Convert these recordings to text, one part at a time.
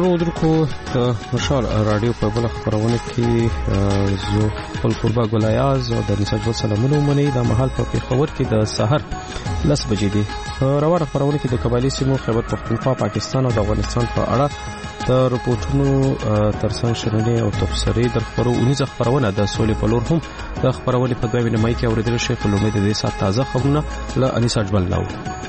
درنو درکو مشال رادیو په بل خبرونه کې زو خپل قربا ګلایاز او د نساج سلامونه منی د محل په پیښور کې د سحر 10 بجې دي راوړه خبرونه کې د قبایلی سیمو خیبر پختونخوا پاکستان او د افغانستان په اړه د رپورټونو ترڅنګ شننې او تفسیري د خبرونه د سولې په لور هم د خبرونه په دوه نیمه کې اوریدل شي په لومړي د سات تازه خبرونه له انیساج بللاو.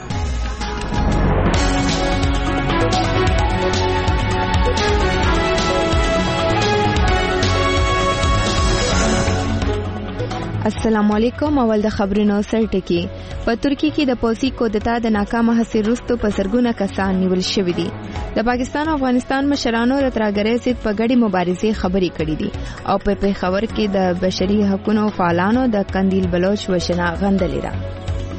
السلام علیکم. اول د خبرونو سرټکی. په ترکی کې د پوسی کودتا د ناکامه هڅې وروسته په سرګونه کسان نیول شوي دي. د پاکستان او افغانستان مشرانو راتراګرې سید په ګډي مبارزې خبرې کړې دي او په پیښور کې د بشري حقوقو فعالانو د قندیل بلوچ وشنا غندلې ده.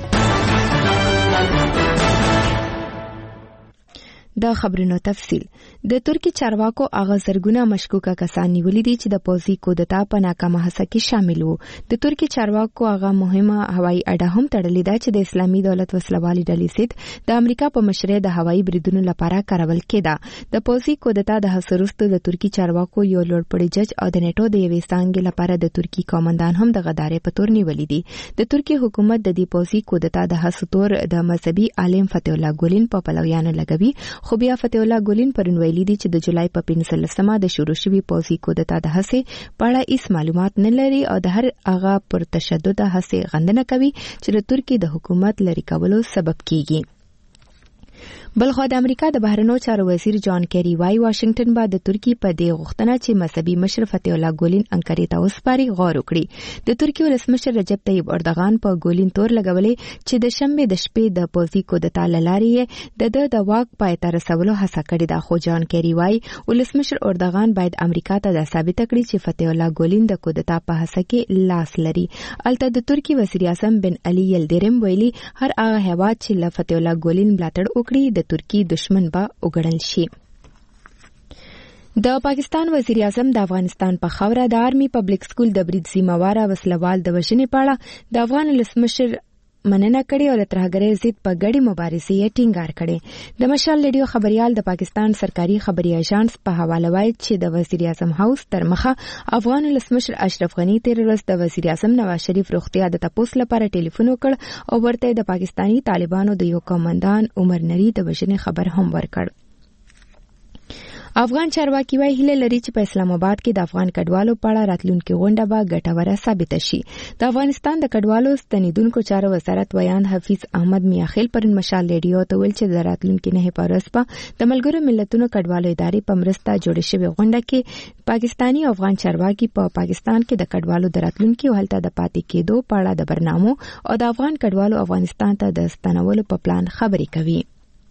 د خبرونو تفصیل. د ترکی چارواکو هغه زرګونه مشکوکه کسان نیولې دي چې د پوځي کودتا په ناکامه هڅه کې شامل وو. د ترکی چارواکو هغه مهمه هوایي اډه هم تړلې ده چې د اسلامي دولت وسلوالي ډلې سید د امریکا په مشرۍ د هوایي بریدونو لپاره کارول کېده. د پوځي کودتا د هڅو وروسته د ترکی چارواکو یو لوړپوړي جج او د نیټو د یوې څانګې لپاره د ترکی قومندان هم د غدارې په تور نیولې دي. د ترکی حکومت د دې پوځي کودتا د هڅو تور د مذهبي عالم فتح الله ګولین په پلویانو لګوي. خو بیا فتح الله ګولین پرون ویلي دي چې د جولای په 15مه د شروع شوي پوځي کودتا د هڅې په اړه هیڅ معلومات نه لري او د هر هغه پر تشدد هڅې غندنه کوي چې د ترکی د حکومت لري کولو سبب کیږي. بلخو د امریکا د بهرنیو چارو وزیر جان کیری وايي واشنگټن به د ترکی په دې غوښتنه چې مذهبي مشر فتح الله ګولین انکارې ته وسپاري غور وکړي. د ترکی ولسمشر رجب طیب اردوغان په ګولین تور لګولې چې د شنبه د شپې د پوځي کودتا لارې د واک پای ته رسولو هڅه کړې ده. خو جان کیری وايي ولسمشر اردوغان باید امریکا ته دا ثابت کړي چې فتح الله ګولین د کودتا په هڅه کې لاس لري. البته د ترکی وزیر اعظم بن علي یلدرم ویلي هر هغه هیواد چې له فتح الله ګولین ملاتړ وکړي د ترکی دشمن به وګڼل شي. د پاکستان وزیر اعظم د افغانستان په خاوره د آرمي پبلک سکول د برید ذمہوار وسلوال د وژنې په اړه د افغان ولسمشر مننه کړې او د ترهګرۍ ضد په ګډي مبارزې یې ټینګار کړې. د مشال ریډیو خبريال د پاکستان سرکاري خبري ایجنس په حواله وایي چې د وزیر اعظم هاوس تر مخه افغان ولسمشر اشرف غنی تیر ورځ د وزیر اعظم نواز شریف روغتیا د تپوس لپاره ټلیفون وکړ او ورته د پاکستانی طالبانو د یو قومندان عمر نری د وژنې خبر هم ورکړ. افغان چارواکي وايي هیله لري چې په اسلام آباد کې د افغان کډوالو په اړه راتلونکي غونډه به ګټوره ثابت شي. د افغانستان د کډوالو ستنیدونکو چارو وزارت ویان حفیظ احمد میاخیل پر مشال ریډیو ته ویل چې د راتلونکي نه پرس په د ملګرو ملتونو کډوالو ادارې په مرسته جوړ شوی غونډه کې پاکستانی او افغان چارواکي په پاکستان کې د کډوالو د راتلونکي او هلته د پاتې کېدو په اړه د برنامو او د افغان کډوالو افغانستان ته د ستنولو په پلان خبرې کوي.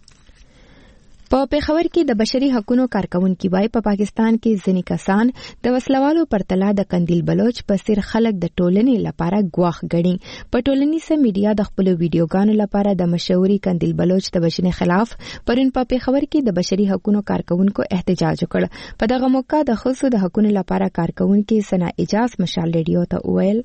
په پیښور کې د بشري حقوقو کارکونکو وايي په پاکستان کې ځینې کسان د وسلوالو پرتله د قندیل بلوچ په څیر خلک د ټولنې لپاره ګواښ ګڼي. په ټولنیزه میډیا د خپل ویډیوګانو لپاره د مشهوري قندیل بلوچ د وژنې خلاف پرون په پیښور کې د بشري حقوقو کارکونکو احتجاج وکړ. په دغه موقع د خصوصي د حقوقو لپاره کارکونکو سنا اجازه مشال ریډیو ته وویل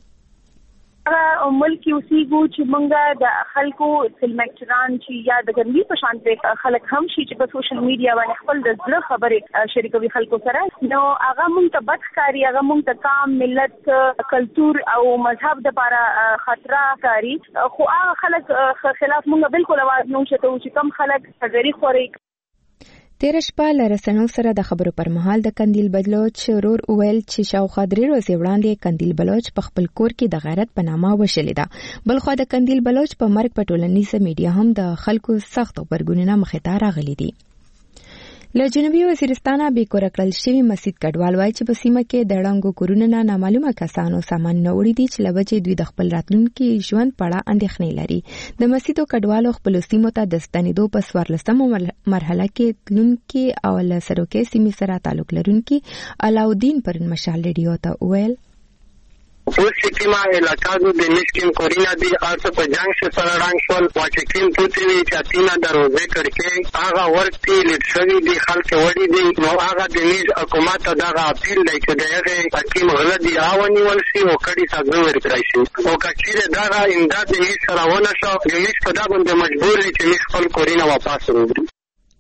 ملک اوسېږو چې مونږ د خلکو فلمکچران چې یا د ګرمي په شان خلک هم شي چې په سوشل میډیا باندې خپل د زړه خبرې شریکوي خلکو سره، نو هغه مونږ ته بد ښکاري، هغه مونږ ته قام، ملت، کلتور او مذهب دپاره خطره ښکاري. خو هغه خلک خلاف مونږ بالکل اواز نه اوچتوو چې کوم خلک ټګري خوري. تیر شپه له رسنیو سره د خبرو پر مهال د قندیل بلوچ ورور ویل چې شاوخوا 3 ورځې وړاندې قندیل بلوچ په خپل کور کې د غیرت په نامه وشلې ده. بلخو د قندیل بلوچ په مرګ په ټولنیزه میډیا هم د خلکو سخت غبرګونونه مخې ته راغلي دي. له جنوبي وزیرستان به کور کړل شوی مسجد کډوال وایي چې په سیمه کې د ړنګو کورونو نه نامعلومه کسانو سامان نه وړي دي چې لوجه دوی د خپل راتلونکي ژوند په اړه اندېښنې لري. د مسجدو کډوالو خپل سیمو ته د ستنېدو په 14مه مرحله کې تلونکي او له سروکې سیمې سره تعلق لرونکي علاودین پر مشال ریډیو ته ویل اوس چې ما علاقو د مسکین کورینا دی آسه په جنگ سے سرړنګ شول واچکین پوتې وی چاتینا دروازه کړکې هغه ورته لټوي دي خلک وړي دي نو هغه د نیز حکومت ته دا اپیل دی چې دغه حکیم غلطي اوونی ولسی او کډي سازو ورکړای شي او کچې دا امداد یې سره ونه شو د نیز په دا باندې مجبور دي چې خپل کورینا واپس وروړي.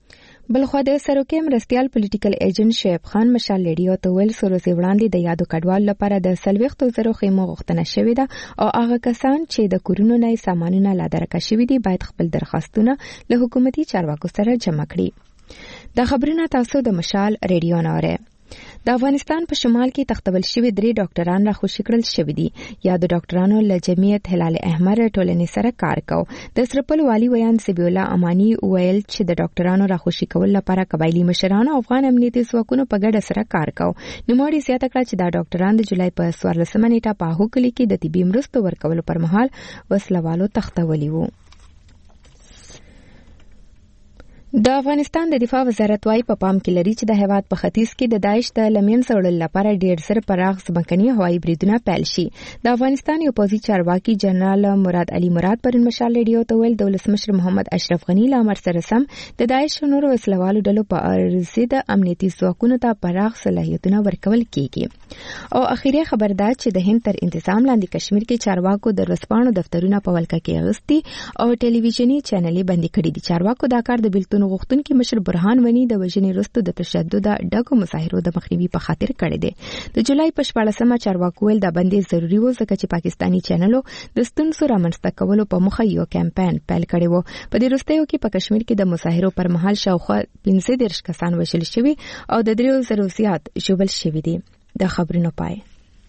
بلخوا د سروکي مرستيال پولیټیکل ایجنټ شعیب خان مشال لیډیو ته ویل سروسي وړاندې د یادو کډوال لپاره د 40,000 خیمو غوښتنه شوې ده او هغه کسان چې د کورونو نه سامانونه لا درکه شوي دي باید خپل درخواستونه له حکومتي چارواکو سره جمع کړي. د خبرونه تاسو د مشال ریډیو نوره. د افغانستان په شمال کې تختول شوی 3 ډاکټران راخوشي کړل شوی دي. یا د ډاکټرانو له جمعیت هلال احمر ټولنې سره کار کو. د سرپل والی ویان سبی الله امانی ویل چې د ډاکټرانو راخوشي کول لپاره قبایلی مشرانو افغان امنیتي ځواکونو په ګډه سره کار کو. نوموړي زیاته کړه چې دا ډاکټران د جولای په 14 نیټه په هوکلی کې د طبي مرستو ورکولو پر مهال وسلوالو تختولي وو. د افغانستان د دفاع وزارت وايي په پام کې لري چې د هیواد په ختیځ کې د داعش د لمین سړل لپاره ډېر زر پراخ ځمکني هوایي بریدونه پیل شي. د افغانستان یو پوځي چارواکي جنرال مراد علي مراد پرون مشال لیډیو ته ویل د ولسمشر محمد اشرف غنی له امر سره سم د داعش نور وسلوالو ډلو په ارزي د امنیتي ځواکونو ته پراخ صلاحیتونه ورکول کیږي. او اخیری خبر دا چې د هند تر انتظام لاندې کشمیر کې چارواکو د رسپانو دفترونه په ولکه کې اغستی او ټلویزیونی چینلې بندي کړي دي. چارواکو دا کار د بلتون غوښتونکي مشر برهان ونی د وژنې وروسته د تشدد ډکو مظاهرو د مخنیوي په خاطر کړی دی. د جولای په 14مه چارواکو ویل دا بندي ضروری و ځکه چې پاکستانی چینلو د ستونزو رامنځته کولو په مخه یو کمپاین پیل کړی و. په دې وروستیو کې په کشمیر کې د مظاهرو پر مهال شاوخوا 15 کسان وژل شوي او د 300 زیات ژوبل شوي دي. د خبرونو پای.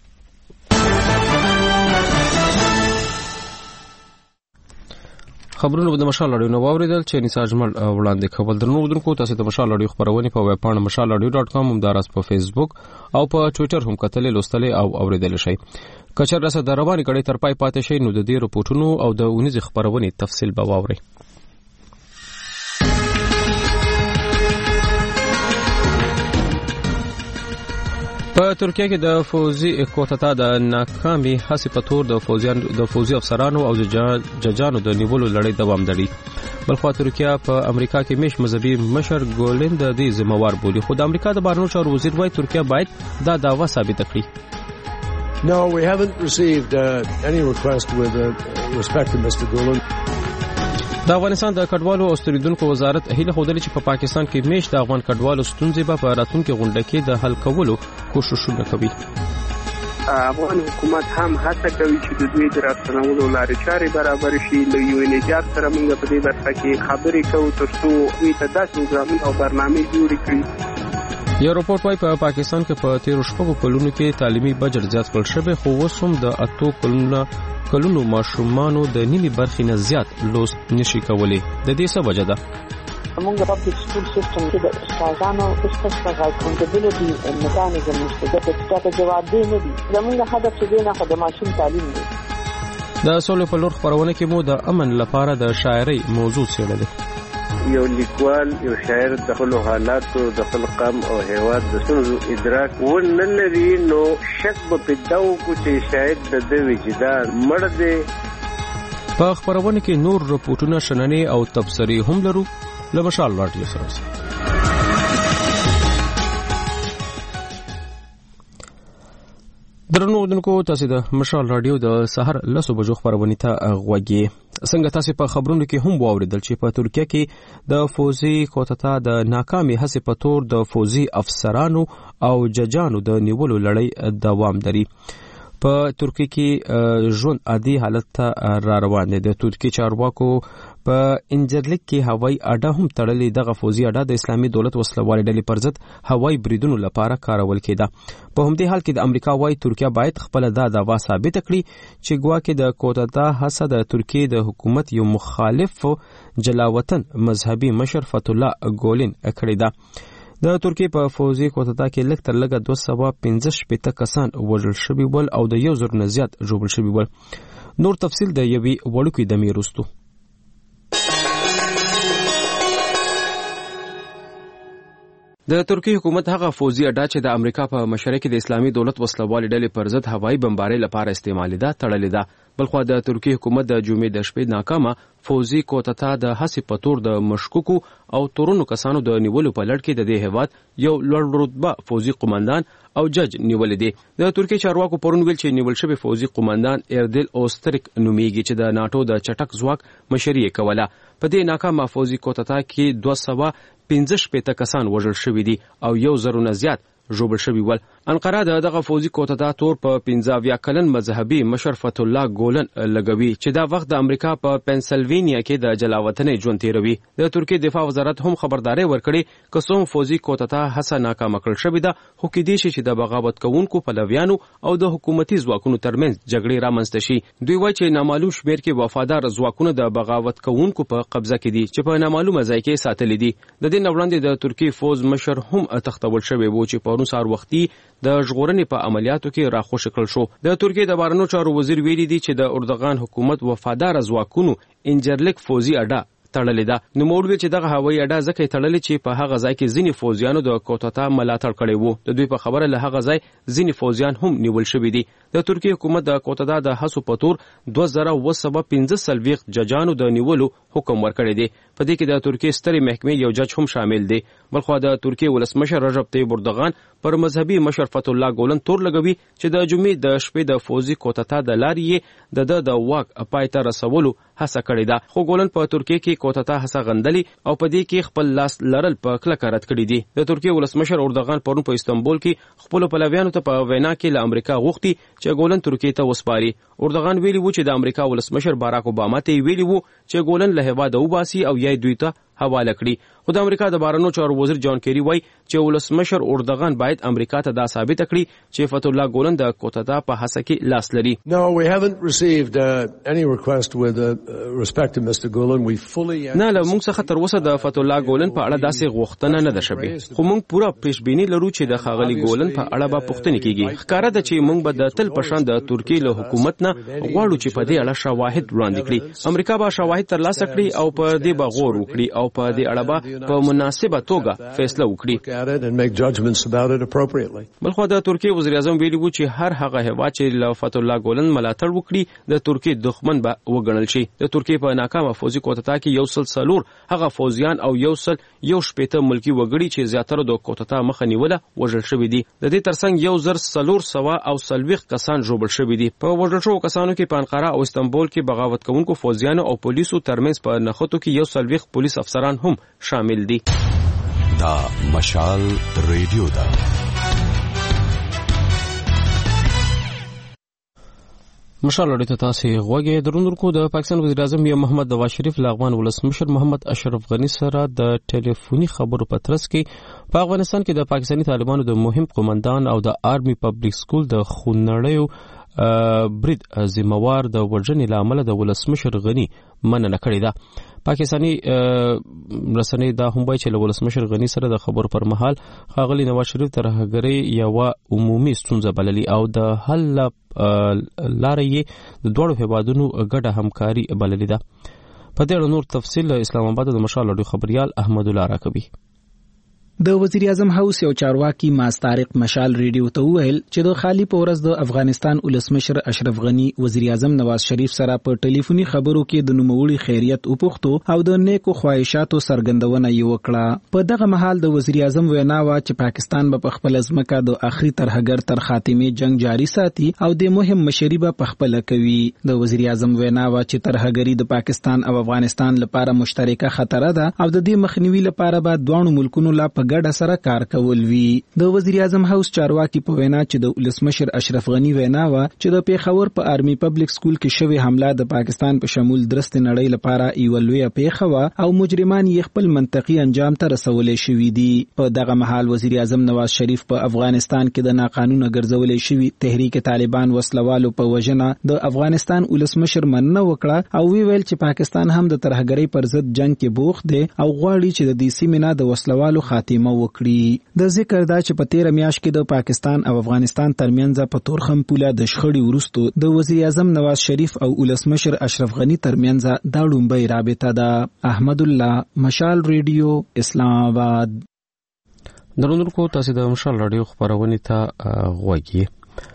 خبرونه د مشال اړیو نو اوریدل چې نساج مل وړاندې کول درنو ودونکو تاسو د مشال اړیو خبرونه په ویب پاڼه mashalradio.com همدارس په فیسبوک او په ټوئیټر هم کتلې لوستلې او اوریدل شي. کچر رسه د رواني کړي تر پای پاتې شي نو د دې رپورټونو او د اونیز خبرونه تفصیل به واوري. په ترکیه کې د فوزي کوتتا د ناکامي هڅې په تور د فوزي افسرانو او ججانو د نیولو لړۍ دوام لري. بلخوا ترکیه په امریکا کې مش مذهبي مشر ګولن د دې ذمہوار بولي. خو د امریکا د بهرنیو چارو وزیر وايي ترکیه باید دا دعوه ثابت کړي. No, we haven't received any request with respect to Mr. Gulen. د افغانستان د کډوالو او ستنیدونکو وزارت هیله خوده چې په پاکستان کې میش د افغان کډوالو ستونزې په راتلونکي غونډه کې د حل کولو کوششونه کوي. افغان حکومت هم هڅه کوي چې د دوی د راستنولو لارې چارې برابر شي. له UNHCR سره موږ په دې برخه کې خبرې کوو ترڅو دوی ته داسې پروګرامونه او برنامې جوړې کړي. یو رپورټ وايي په پاکستان کې په 13 کلونو کې تعلیمي بجټ زیات کړل شوی خو اوس هم د 8 کلونو ماشومانو د نیمه برخې نه زیات لوست نشي کولای. د دې څه وجه ده؟ موږ په سکول سیستم کې د استادانو استفاده اکاونټیبিলিټي میکانیزم نشته چې جواب دی نه دي. زموږ هدف څه دی نه د ماشوم تعلیم دی. د سولې په لور خبرونه کې مو د امن لپاره د شاعرۍ موضوع څېړل. یو لیکوال یو شاعر د خپل حالاتو د خپل قوم او هیواد د ستونزو ادراک ونلري نو شک به پیدا وکړي چې شاید د وجدان مړ دی. په خبرونه کې نور رپورټونه شننې او تبصرې هم لرو. له مشال راډیو سره درنو ودونکو تاسو د مشال رادیو د سحر لسو بجو خبرونه ته غوږی. څنګه تاسو په خبرونو کې هم واوریدل چې په ترکیه کې د فوزي کوتتا د ناکامي هڅې په تور د فوزي افسرانو او ججانو د نیولو لړۍ دوام لري. په ترکیه کې ژوند عادي حالت ته را روان دي. د ترکیه چارواکو په انجرلیک کې هوایي اډه هم تړلې. دغه فوزي اډه د اسلامي دولت وسلوالې ډلې پر ضد هوایي بریدونو لپاره کارول کېده. په همدې حال کې د امریکا وايي ترکیه باید خپل دا دعوا ثابت کړي چې ګواکې د کوتتا هڅه د ترکیه د حکومت یو مخالف جلاوطن مذهبي مشر فتح الله ګولن کړی ده. د ترکیه په فوزي کوتتا کې لږ تر لږه 215 کسان وژل شوي ول او د 1000 نه زیات ژوبل شوي ول. نور تفصیل د یوې وړوکې دمې وروسته. د ترکیه حکومت هغه فوزي اډه چې د امریکا په مشرق کې د اسلامي دولت وسلوالې ډلې پر ضد هوایي بمبارۍ لپاره استعمالي ده تړلې ده. بلخو د ترکیه حکومت د جمعې د شپې ناکامه فوزي کوتتا د هڅې په تور د مشکوکو او تورونو کسانو د نیولو په لړ کې د دې هیواد یو لوړ رتبه فوزي قومندان او جج نیولې دي. د ترکیه چارواکو پرون ویل چې نیول شوی فوزي قومندان اردل اوستریک نومیږي چې د ناتو د چټک ځواک مشري کوله. په دې ناکامه فوزي کودتا کې 215 کسان وژل شوي دي او 1000 نه زیات ژوبل شوي ول. انقره دغه فوزي کودتا تور په 15 کلن مذهبي مشر فتح الله ګولن لګوي چې دا وخت د امریکا په پنسلوینیا کې د جلاوطنۍ ژوند تیروي. د ترکیه دفاع وزارت هم خبرداري ورکړي که څوم فوزي کودتا هڅه ناکامه کړل شوې ده خو کې دي چې د بغاوت کوونکو پلویانو او د حکومتي ځواکونو ترمنځ جګړې رامنځته شي. دوی وایي چې نامعلوم شمېر کې وفادار ځواکونه د بغاوت کوونکو په قبضه کې دي چې په نامعلومه ځای کې ساتلي دي. د دې نه وړاندې د ترکیه فوز مشر هم تختول شوی و چې پرون سهار وختي د ژغورنې په عملیاتو کې راخوش کړل شو. د ترکیه د بهرنیو چارو وزیر ویلي دی چې د اردوغان حکومت وفادار ځواکونو انجرلیک فوزي اډه تړلې ده. نو موږ چې دغه هوایي اډه ځکه تړلې چې په هغه ځای کې ځینې فوزیانو د کودتا ملاتړ کړی وو. د دوی په خبره له هغه ځای ځینې فوزیان هم نیول شوي دي. د ترکیه حکومت د کودتا د هڅو په تور 2215 ججانو د نیولو حکم ورکړی دی. په دې کې د ترکیه سترې محکمې یو جج هم شامل دی. بلخو د ترکیه ولسمشر رجب طیب اردوغان پر مذهبي مشر فتح الله ګولن تور لګوي چې د جمعې د شپې د فوزي کودتا د لارې د واک پای ته رسولو هڅه کړې ده. خو ګولن په ترکیه کې کودتا هڅه غندلي او په دې کې خپل لاس لرل په کلکه رد کړی دي. د ترکیه ولسمشر اردوغان پرون په استانبول کې خپل پلویانو ته په وینا کې له امریکا غوښتي چې ګولن ترکیه ته وسپاري. اردوغان ویلي وو چې د امریکا ولسمشر باراک اوباما ته ویلي وو چې ګولن له هیواده وباسي او یا دوی ته حواله کړي. خو د امریکا د بهرنیو چارو وزیر جان کیری وایي چې ولسمشر اردوغان باید امریکا ته دا ثابت کړي چې فتح الله ګولن د کودتا په هڅه کې لاس لري. No, we haven't received any request with respect to Mr. Gulen. We fully نه له موږ څخه تر اوسه د فتح الله ګولن په اړه داسې غوښتنه نه ده شوې. خو موږ پوره پیشبیني لرو چې د ښاغلي ګولن په اړه به پوښتنې کیږي. ښکاره ده چې موږ به د تل په شان د ترکیې له حکومت نه غواړو چې په دې اړه شواهد وړاندې کړي. امریکا به شواهد ترلاسه کړي او په دې به غور وکړي او په دې اړه به په مناسبه توګه فیصله وکړي. بلخو د ترکیه وزیر اعظم ویلي وو چې هر هغه هیواد چې له فتح الله ګولن ملاتړ وکړي د ترکیه دښمن به وګڼل شي. د ترکیه په ناکامه فوزي کودتا کې 104 هغه فوزیان او 111 ملکی وګړي چې زیاتره د کودتا مخه نیوله وژل شوي دي. د دې ترڅنګ 1440 کسان ژوبل شوي دي. په وژل شوو کسانو کې په انقره او استانبول کې بغاوت کوونکو فوزیانو او پولیسو ترمنځ په نښتو کې 140 پولیس افسران هم شامل دي. دا مشال ریډیو دا مشال ریډیو ته تاسو غوږی درونکو. د پاکستان وزیر اعظم محمد نواز شریف له افغان ولسمشر محمد اشرف غنی سره د ټلیفوني خبرو په ترڅ کې په افغانستان کې د پاکستاني طالبانو د مهم قومندان او د آرمي پبلک سکول د خونړیو برید ذمہوار د وژنې له امله د ولسمشر غنی مننه کړې ده. پاکستاني رسنۍ دا هم وایي چې له ولسمشر غنی سره د خبرو پر مهال ښاغلي نواز شریف ترهګرۍ یوه عمومي ستونزه بللي او د حل لاره یې د دواړو هیوادونو ګډه همکاري بللې ده. په دې اړه نور تفصیل اسلام آباد د مشال اډیو خبريال احمد الله راکوي. د وزیر اعظم هاوس یو چارواکي ماستارق مشال ریډیو ته ویل چې د خالی پورز د افغانستان ولسمشر اشرف غنی وزیر اعظم نواز شریف سره په ټلیفوني خبرو کې د نوموړي خیریت وپوښتو او د نیکو خواهشاتو څرګندونه یې وکړه. په دغه مهال د وزیر اعظم وینا وا چې پاکستان به په خپل ځمکه د اخري ترهګر تر خاتمه جنگ جاری ساتي او د مهم مشري به په خپل کوي. د وزیر اعظم وینا وا چې ترهګری د پاکستان او افغانستان لپاره مشترکه خطر ده او د دې مخنیوي لپاره به دوه ملکونو لا ګډه سره کار کول وی. د وزیر اعظم هاوس چارواکي په وینا چې د ولسمشر اشرف غنی وینا و چې د پیښور په آرمي پبلک سکول کې شوی حمله د پاکستان په شمول درست نړۍ لپاره یو لوی پیښه و او مجرمان یې خپل منطقي انجام ته رسولې شوی دي. په دغه مهال وزیر اعظم نواز شریف په افغانستان کې د ناقانونه ګرځولې شوی تحریک طالبان وسلوالو په وجنه د افغانستان ولسمشر مننه وکړه او ویل چې پاکستان هم د ترهګرۍ پر ضد جنگ کې بوخت دی او غواړي چې د دې سیمې نه د وسلوالو خاتمه وکړي. د ذکر دا چې په 13 میاشت کې د پاکستان او افغانستان ترمنځ په تورخم پوله د شخړې وروسته د وزیر اعظم نواز شریف او ولسمشر اشرف غنی ترمنځ دا لومړی رابطه ده. احمد الله مشال ریډیو اسلام آباد. درونکو تاسو د مشال رادیو خبرونه ته غوږی.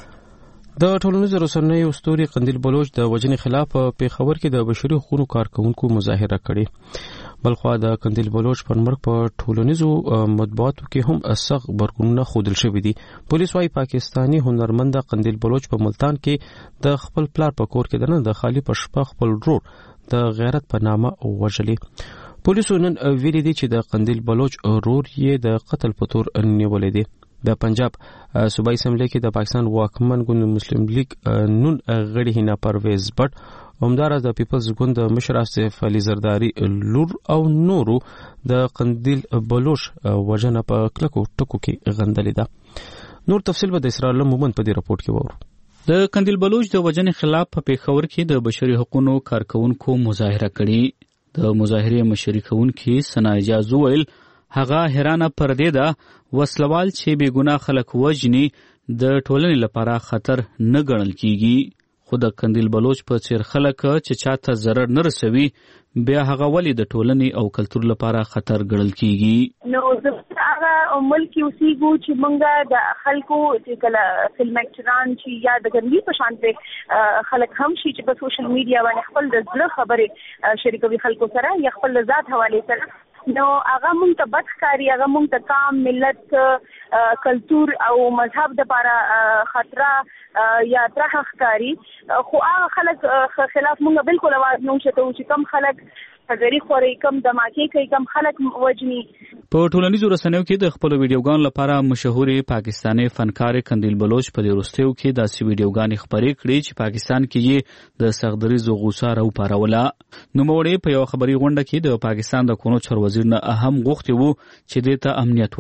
د ټولنیزو رسنیو استوري قندیل بلوچ د وژنې خلاف په پیښور کې د بشري حقوقو کارکونکو مظاهره کړې. بلخوا د قندیل بلوچ پر مرګ په ټولنیزو مطبوعاتو کې هم سخت برګونه خودل شوې دي. پولیس وايي پاکستانی هنرمند قندیل بلوچ په ملتان کې د خپل پلار په کور کې د خالی په شپه خپل ورور د غیرت په نامه وژلي. پولیسو نن ویلي دي چې د قندیل بلوچ ورور یې د قتل په تور نیولې دي. د پنجاب صوبایي اسمبلی کې د پاکستان واکمن ګوند مسلم لیگ نون غړي هینا پرویز بټ همدارس د پیپلز ګوند مشر آصف علي زرداری لور او نورو د قندیل بلوچ وژنه په کلکو ټکو کې غندلې ده. نور تفصیل به د اسرائیل مومن په دې راپورټ کې وورو. د قندیل بلوچ د وژنې خلاف په پیښور کې د بشري حقوقو کارکونکو مظاهره کړې. د مظاهرې مشري کوونکي ثنا اجاز ویل هغه حیرانه پر دې ده وسلوال چې بې ګناه خلک وژني د ټولنې لپاره خطر نه ګڼل کیږي. خو د قندیل بلوچ په څیر خلک چې چاته ضرر نه رسوي بیا هغه ولې د ټولنې او کلتور لپاره خطر ګڼل کیږي. نو هغه ملک اوسېږو چې مونږه د خلکو چې کله فلم اکټران چې یا د ګرمي په شان په خلک هم شي چې په سوشل میډیا باندې خپل د زړه خبرې شریکوي خلکو سره یا خپل ذات حواله سره، نو هغه مونږ ته بد ښکاري، هغه مونږ ته قام، ملت، کلتور او مذهب د لپاره خطر یا طرح ښکاري. خو هغه خلک خلاف مونږ بالکل आवाज نه اوچتو چې کم خلک غری خوري، کم دماکي کوي، کم خلک وجني. په ټولنیزو رسنیو کې د خپل ویډیوګانو لپاره مشهوري پاکستاني فنکار قندیل بلوچ په دې وروستیو کې داسې ویډیوګانې خپرې کړې چې پاکستان کې یې د سغدریزو غوسه راوپاروله. نوموړی په یو خبري غونډه کې د پاکستان د کونو چر وزیر نه اهم غوښتي وو چې دې ته امنیت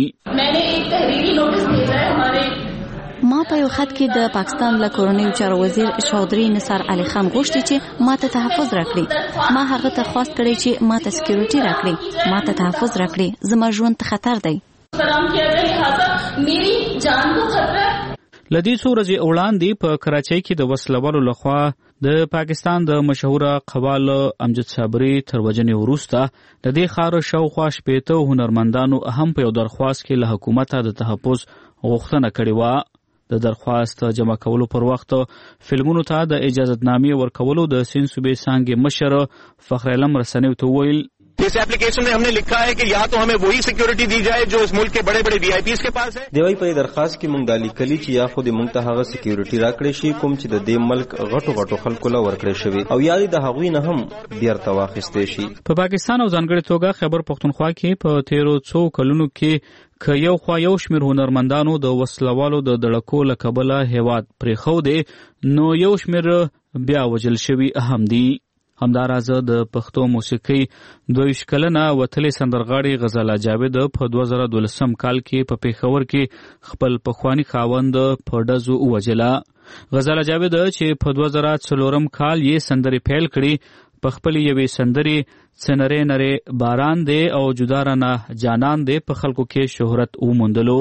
ورکړي. ما په یو خط کې د پاکستان له کورنیو چارو وزیر چودري نثار علي خان غوښتي چې ما ته تحفظ راکړي. ما هغه ته خواست کړی چې ما ته سکیورټي راکړي، ما ته تحفظ راکړي، زما ژوند ته خطر دی. لدې څو ورځې وړاندې په کراچۍ کې د وسلوالو لخوا د پاکستان د مشهوره قوال امجد صابري تر وژنې وروسته د دې ښار شاوخوا 80 هنرمندانو هم په یو درخواست کې له حکومته د تحفظ غوښتنه کړې وه. د درخواست جمع کولو پر وخت فلمونو ته د اجازتنامې ورکولو د سین صوبې څانګې مشر فخر علم رسنیو ته ویل इस एप्लीकेशन में हमने लिखा है कि या तो हमें वही सिक्योरिटी दी जाए जो इस मुल्क के बड़े बड़े वीआईपीज के पास है. دیوی په درخواست کې مونږ د لیکلي چې یا خو د مونږ ته هغه سکیورټي راکړي شي کوم چې د دې ملک غټو خلکو له ورکړي شوی او یا د هغوی نه هم بیرته واخیستې شي. په پاکستان او ځانګړي توګه خیبر پختونخوا کې په 13 کلونو کې که یو خوا یو شمیر هنرمندانو د وسلوالو د دړکو له کبله هیواد پرېښو دی نو یو شمیر بیا وژل شوي هم دي. همدارازه د پښتو موسیقۍ 22 کلنه وتلې سندرغاړي غزاله جاوید په 2012 کال کې په پیښور کې خپل پخوانی خاوند په ډزو وژله. غزاله جاوید چې په 2004 کال یې سندرې پیل کړي په خپل یوې سندرې څنرې نرې باران دی او جدارانه جانان دی په خلکو کې شهرت وموندلو.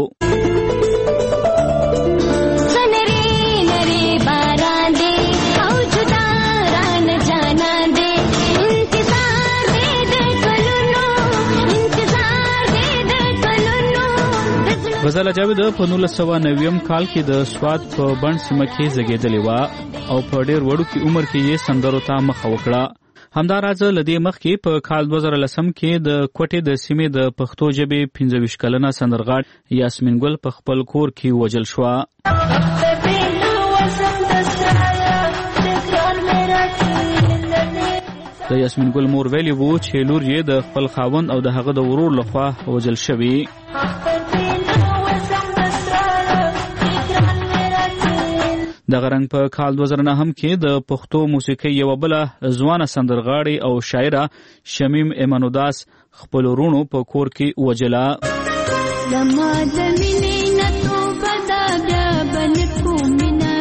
غزاله جاوید په 1990 کال کې د سوات په بند سیمه کې زیږېدلې وه او په ډېر وړوکي عمر کې یې سندرو ته مخه وکړه. همداراز له دې مخکې په کال 2010 کې د کوټې د سیمې د پښتو ژبې 25 کلنه سندرغاړې یاسمین ګل په خپل کور کې وژل شوه. د یاسمین ګل مور ویلي وو چې لور یې د خپل خاوند او د هغه د ورور لخوا وژل شوی. دغه رنګ په کال 2009 کې د پښتو موسیقۍ یو بل ځوانه سندرغاړي او شاعره شمیم ایمانوداس خپل ورونو په کور کې وژله. لما زمینې نتو بدا بیا بنکو مینا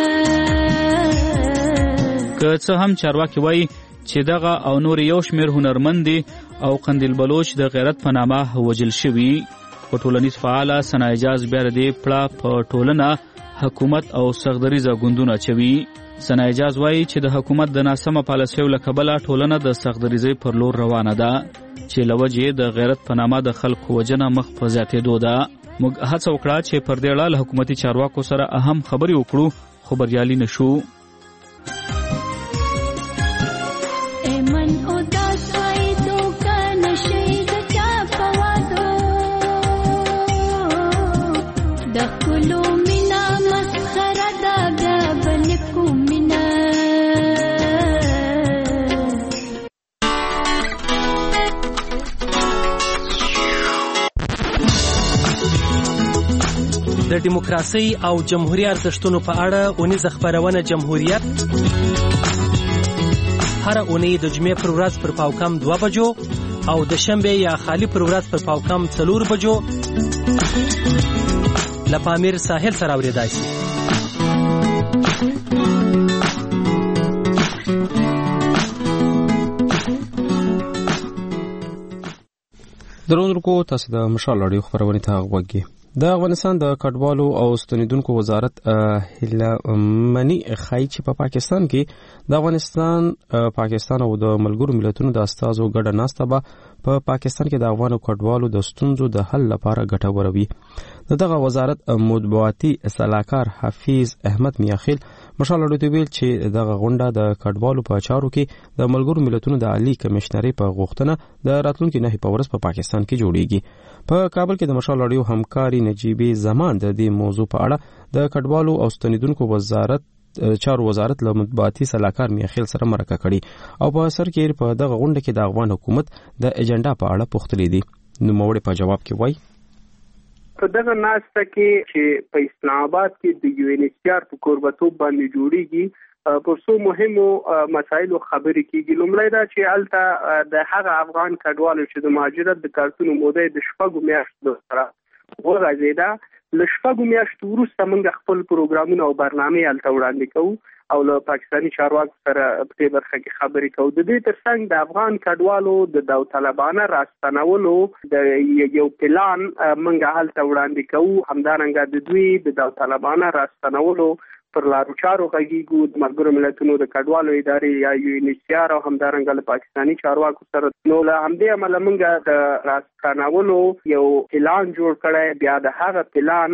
که څه هم چارواکي وایي چې دغه او نور یو شمیر هنرمند او قندیل بلوچ د غیرت په نامه وژل شوي. په ټولنیز فعاله ثنا اجاز بیا د دې پړه په ټولنه حکومت او سغدریزه ګوندونه چوي. ثنا اجاز وایي چې د حکومت د ناسمه پالیسیو له کبله ټولنه د سغدریزۍ پر لور روانه ده چې له وجې د غیرت په نامه د خلکو وژنه مخ په زیاتېدو ده. موږ هڅه وکړه چې پر دې اړه له حکومتي چارواکو سره اهم خبرې وکړو خو بریالي نشو. د دیموکراسي او جمهوریت ارزښتونو په اړه اونیزه خبرونه جمهوریت هر اونۍ د جمعې پر ورځ پر پاوکم 2 بجو او د شنبه یا خالی پر ورځ پر پاوکم 4 بجو لپامیر ساحل سره اوریدای شي. درونکو تاسو د مشال اړیو خبرونه ته غوږی. د افغانستان د کډوالو او ستنیدونکو وزارت هیلمنی خای چې په پاکستان کې د افغانستان پاکستان او د ملګرو ملتونو د استازو ګډه ناسته به په پاکستان کې د افغانو کډوالو د ستونزو د حل لپاره ګټوره وي. دغه وزارت مطبوعاتي صلاحکار حفیظ احمد میاخیل مشال اړیو ته ویل چې دغه غونډه د کډوالو په چارو کې د ملګرو ملتونو د عالی کمشنري په غوښتنه د راتلونکو نه په ورځ په پاکستان کې جوړیږي. په کابل کې د مشال اړیو همکاري نجيبي زمان د دې موضوع په اړه د کډوالو او ستنیدونکو وزارت له مطبوعاتي صلاحکار میاخیل سره مرکه کړي او په اثر کې په دغه غونډه کې د افغان حکومت د ایجنډا په اړه پوښتنې دي. نو موړي په جواب کې وایي په دغه ناسته کې چې په اسلام آباد کې د یو ان ایچ آر په کوربتوب باندې جوړیږي پر څو مهمو مسایلو خبرې کیږي. لومړی دا چې الته د هغه افغان کډوالو چې د مهاجرت د کارتونو موده د 6 میاشتو سره وغځېده له 6 میاشتو وروسته موږ خپل پروګرامونه او برنامې الته وړاندې کوو او له پاکستاني چارواکو سره په برخه کې خبرې کوو. د دې ترڅنګ د افغان کډوالو د داوطلبانه راستنولو د یو پلان موږ هلته وړاندې کوو. همدارنګه د دوی د داوطلبانه راستنولو پر لارو چارو غږیږو د ملګرو ملتونو د کډوالو ادارې یا یو ان ایچ آر او همدارنګه له پاکستاني چارواکو سره. نو له همدې امله موږ د راستنولو یو پلان جوړ کړی، بیا د هغه پلان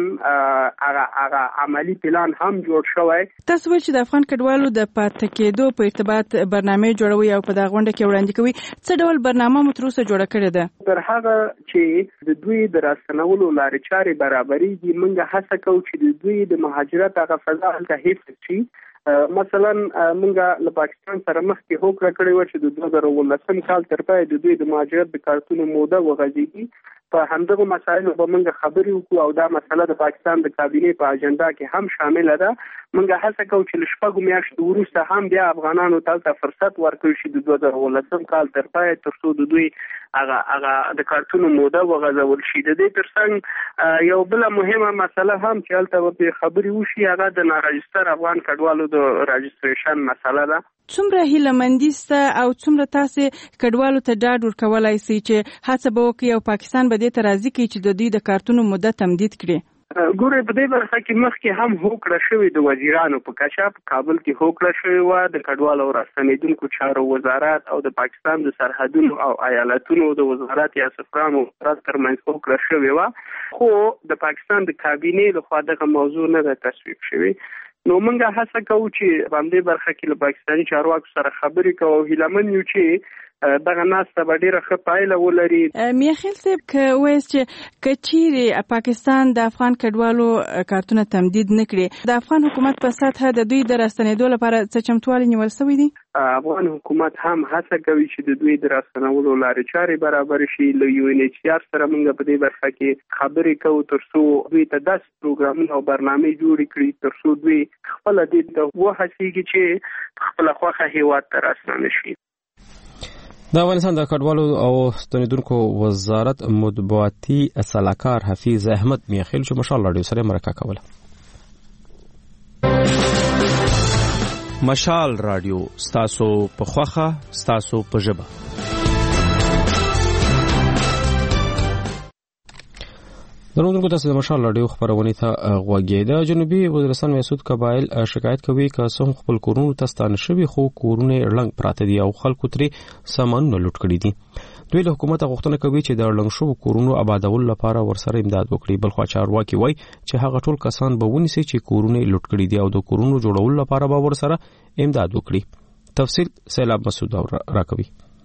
هغه عملی پلان هم جوړ شوی. تاسو وایئ چې د افغان کډوالو د پاتې کېدو په ارتباط برنامه جوړوي او په دغه غونډه کې وړاندې کوي. څه ډول برنامه مو تر اوسه جوړه کړې ده؟ تر هغه چې د دوی د راستنولو لارې چارې برابرېږي موږ هڅه کوو چې د دوی د مهاجرت هغه فضا ته حفظ شي. مثلا موږ له پاکستان سره مخکې هوکړه کړې و چې د 2019 کال تر پای د دوی د مهاجرت د کارتونو موده وغځېږي. په همدغه مسایلو به موږ خبرې وکړو او دا مسله د پاکستان د کابینې په اجنډا کې هم شامل ده. موږ هڅه کوو چې له 6 میاشتو وروسته هم بیا افغانانو ته فرصت ورکړي چې د 2019 کال تر پای ترڅو د دوی هغه د کارتونو موده وغځول شي. د دې ترڅنګ یو بل مهمه مسله هم چې هلته به خبرې وشي هغه د ناراجستر افغان کډوالو د راجستریشن مسله ده. څومره هیلهمندي سته او څومره تاسو کډوالو ته ډاډ ورکولای شئ چې هڅه به وکړي او پاکستان به دې ته راضي کړي چې د دوی د کارتونو موده تمدید کړي؟ ګوره په دې برخه کې مخکې هم هوکړه شوې د وزیرانو په کچه په کابل کې هوکړه شوې و. د کډوالو او راستنیدونکو چارو وزارت او د پاکستان د سرحدونو او ایالتونو د وزارت یا سفرانو ترمنځ هوکړه شوې و، خو د پاکستان د کابینې لخوا دغه موضوع نه ده تصویب شوې. نو موږ هڅه کوو چې په دې برخه کې له پاکستاني چارواکو سره خبرې کوو. هیلهمن یو چې دغه ناسته به ډیره ښه پایله ولري. میاخیل صاحب که وایي چې کچيري پاکستان د افغان کډوالو کارتونه تمدید نکړي، د افغان حکومت په سطح د دوی د راستنېدو لپاره څه چمتووالی نیول شوی دی؟ افغان حکومت هم هڅه کوي چې د دوی د راستنولو لارې چارې برابر شي. له یو ان ایچ آر سره موږ په دې برخه کې خبرې کوو ترڅو دوی ته داسې پروګرامونه او برنامې جوړې کړي ترڅو دوی خپل د وهڅېږي چې خپل خوښه هیواد ته راستنه شي. د افغانستان د کډوالو او ستنیدونکو وزارت مطبوعاتي صلاحکار حفیظ احمد میاخیل چې مشال راډیو سره مرکه کوله. مشال راډیو ستاسو په خوخه ستاسو په ژبه. درنو تاسو د مشال راډیو خبرونه ته غوږی. د جنوبي وزیرستان مسعود قبایل شکایت کوي که څوم خپل کورونو ته ستانه شوی خو کورونه لنګ پراته دي او خلکو ترې سامانونه لوټ کړي دي. دوی له حکومت غوښتنه کوي چې د لنګ شو کورونو آبادول لپاره ورسره امداد وکړي. بل خو چارواکي وایي چې هغه ټول کسان به ونیسي چې کورونه لوټ کړي دي او د کورونو جوړول لپاره به ورسره امداد وکړي. تفصیل سیلاب مسعود راکوي.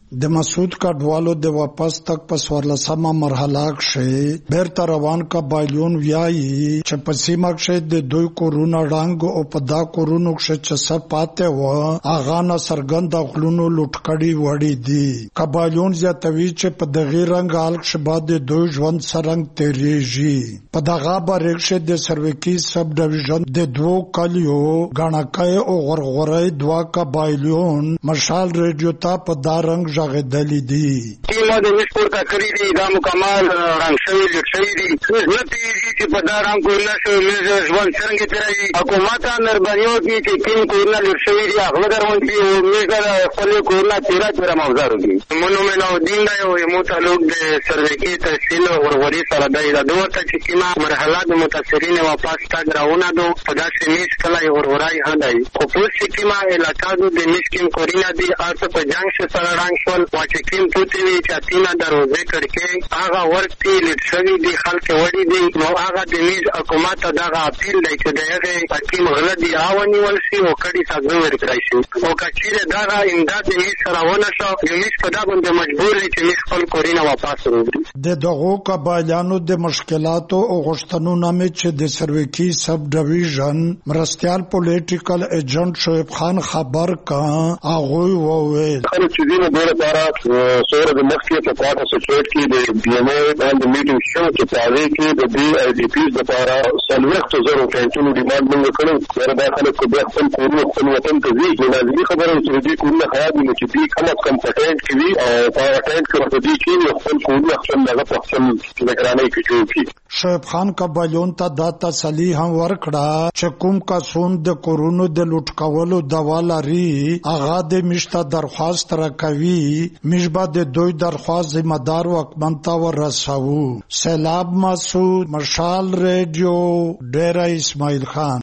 د مسعود کډوالو د واپس تک په 14مه مرحله کې بیرته روان قبایلون ویایي چې په سیمه کې د دوی کورونه رنګ او په دا کورونو کې چې څه پاتې و هغه نه سرګند غلونو لوټکړي وړي دي. قبایلون زیاتوي چې په دغه رنګ حال کې بعد د دوی ژوند سرنګ تیریږي. په دغه باره کې د سروکی سب ډیویژن د دوه کلیو غاڼکای او غرغړی دوا قبایلون مشال ریډیو ته په دا رنګ ژغېدلې دي. ټیمه د وسپور تا کړی دي دا مکمل رنګ شوی دي نه پیږي چې په دا رنګ کورونه شوی مې ژوند څنګه تیرایي حکومت مهرباني وکړي چې کوم کورونه لږ شوی دي هغه دروند دي او موږ خپل کورونه تیرا موضوع دي. مونږ نو دین دا یو متعلق د سروکی تحصیل او غرغړی سره د دوه ته چې کومه مرحله د متاثرین واپس تا غراونه دو په داسې میش کله غرغړای هداي خو په سکیما علاقو د مسکین کورینا دي اته په جنگ سره رنګ واچکین پوتوی چاتینا دروازه کړکې هغه ورتي لټوي دي خلک وړي دي نو هغه د میز حکومت دغه اپیل دی چې دغه حکیم غلط دی اوونی ولسی او کړي سازو ورکړای شي او کچیره دغه امداد یې سره ونه شو یمیش په دا باندې مجبور دي چې خپل کورینا واپس وروړي. د دغه قبایلانو د مشکلاتو او غوښتنو نامې چې د سروکی سب ډیویژن مرستيال پولیټیکل ایجنټ شعیب خان خبر کا هغه وویل چې دینه لپاره سوره د مخکې په پاټه سټریټ کې د بي ام ای باندې میټینګ شو چې پاره کې د بي آی ډي پی لپاره سلوخت زرو کانټونو ډیماند موږ کړو دا خلک کو د خپل کورونو خپل وطن ته ځي نو لازمي خبره چې دې کورونه خراب دي چې دې کم از کم پټنټ کوي او په پټنټ کې دې کې خپل کورونه خپل دغه په خپل نگرانۍ کې جوړي. شعیب خان قبایلون ته دا تسلی هم ورکړه چې کوم کسون د کورونو د لوټ کولو دوالاري هغه د مشته درخواست راکوي مشبه د دوی درخواست ذمہ دار وکمن ته ورساو. سیلاب مسعود مشال ریډیو ډیره اسماعیل خان.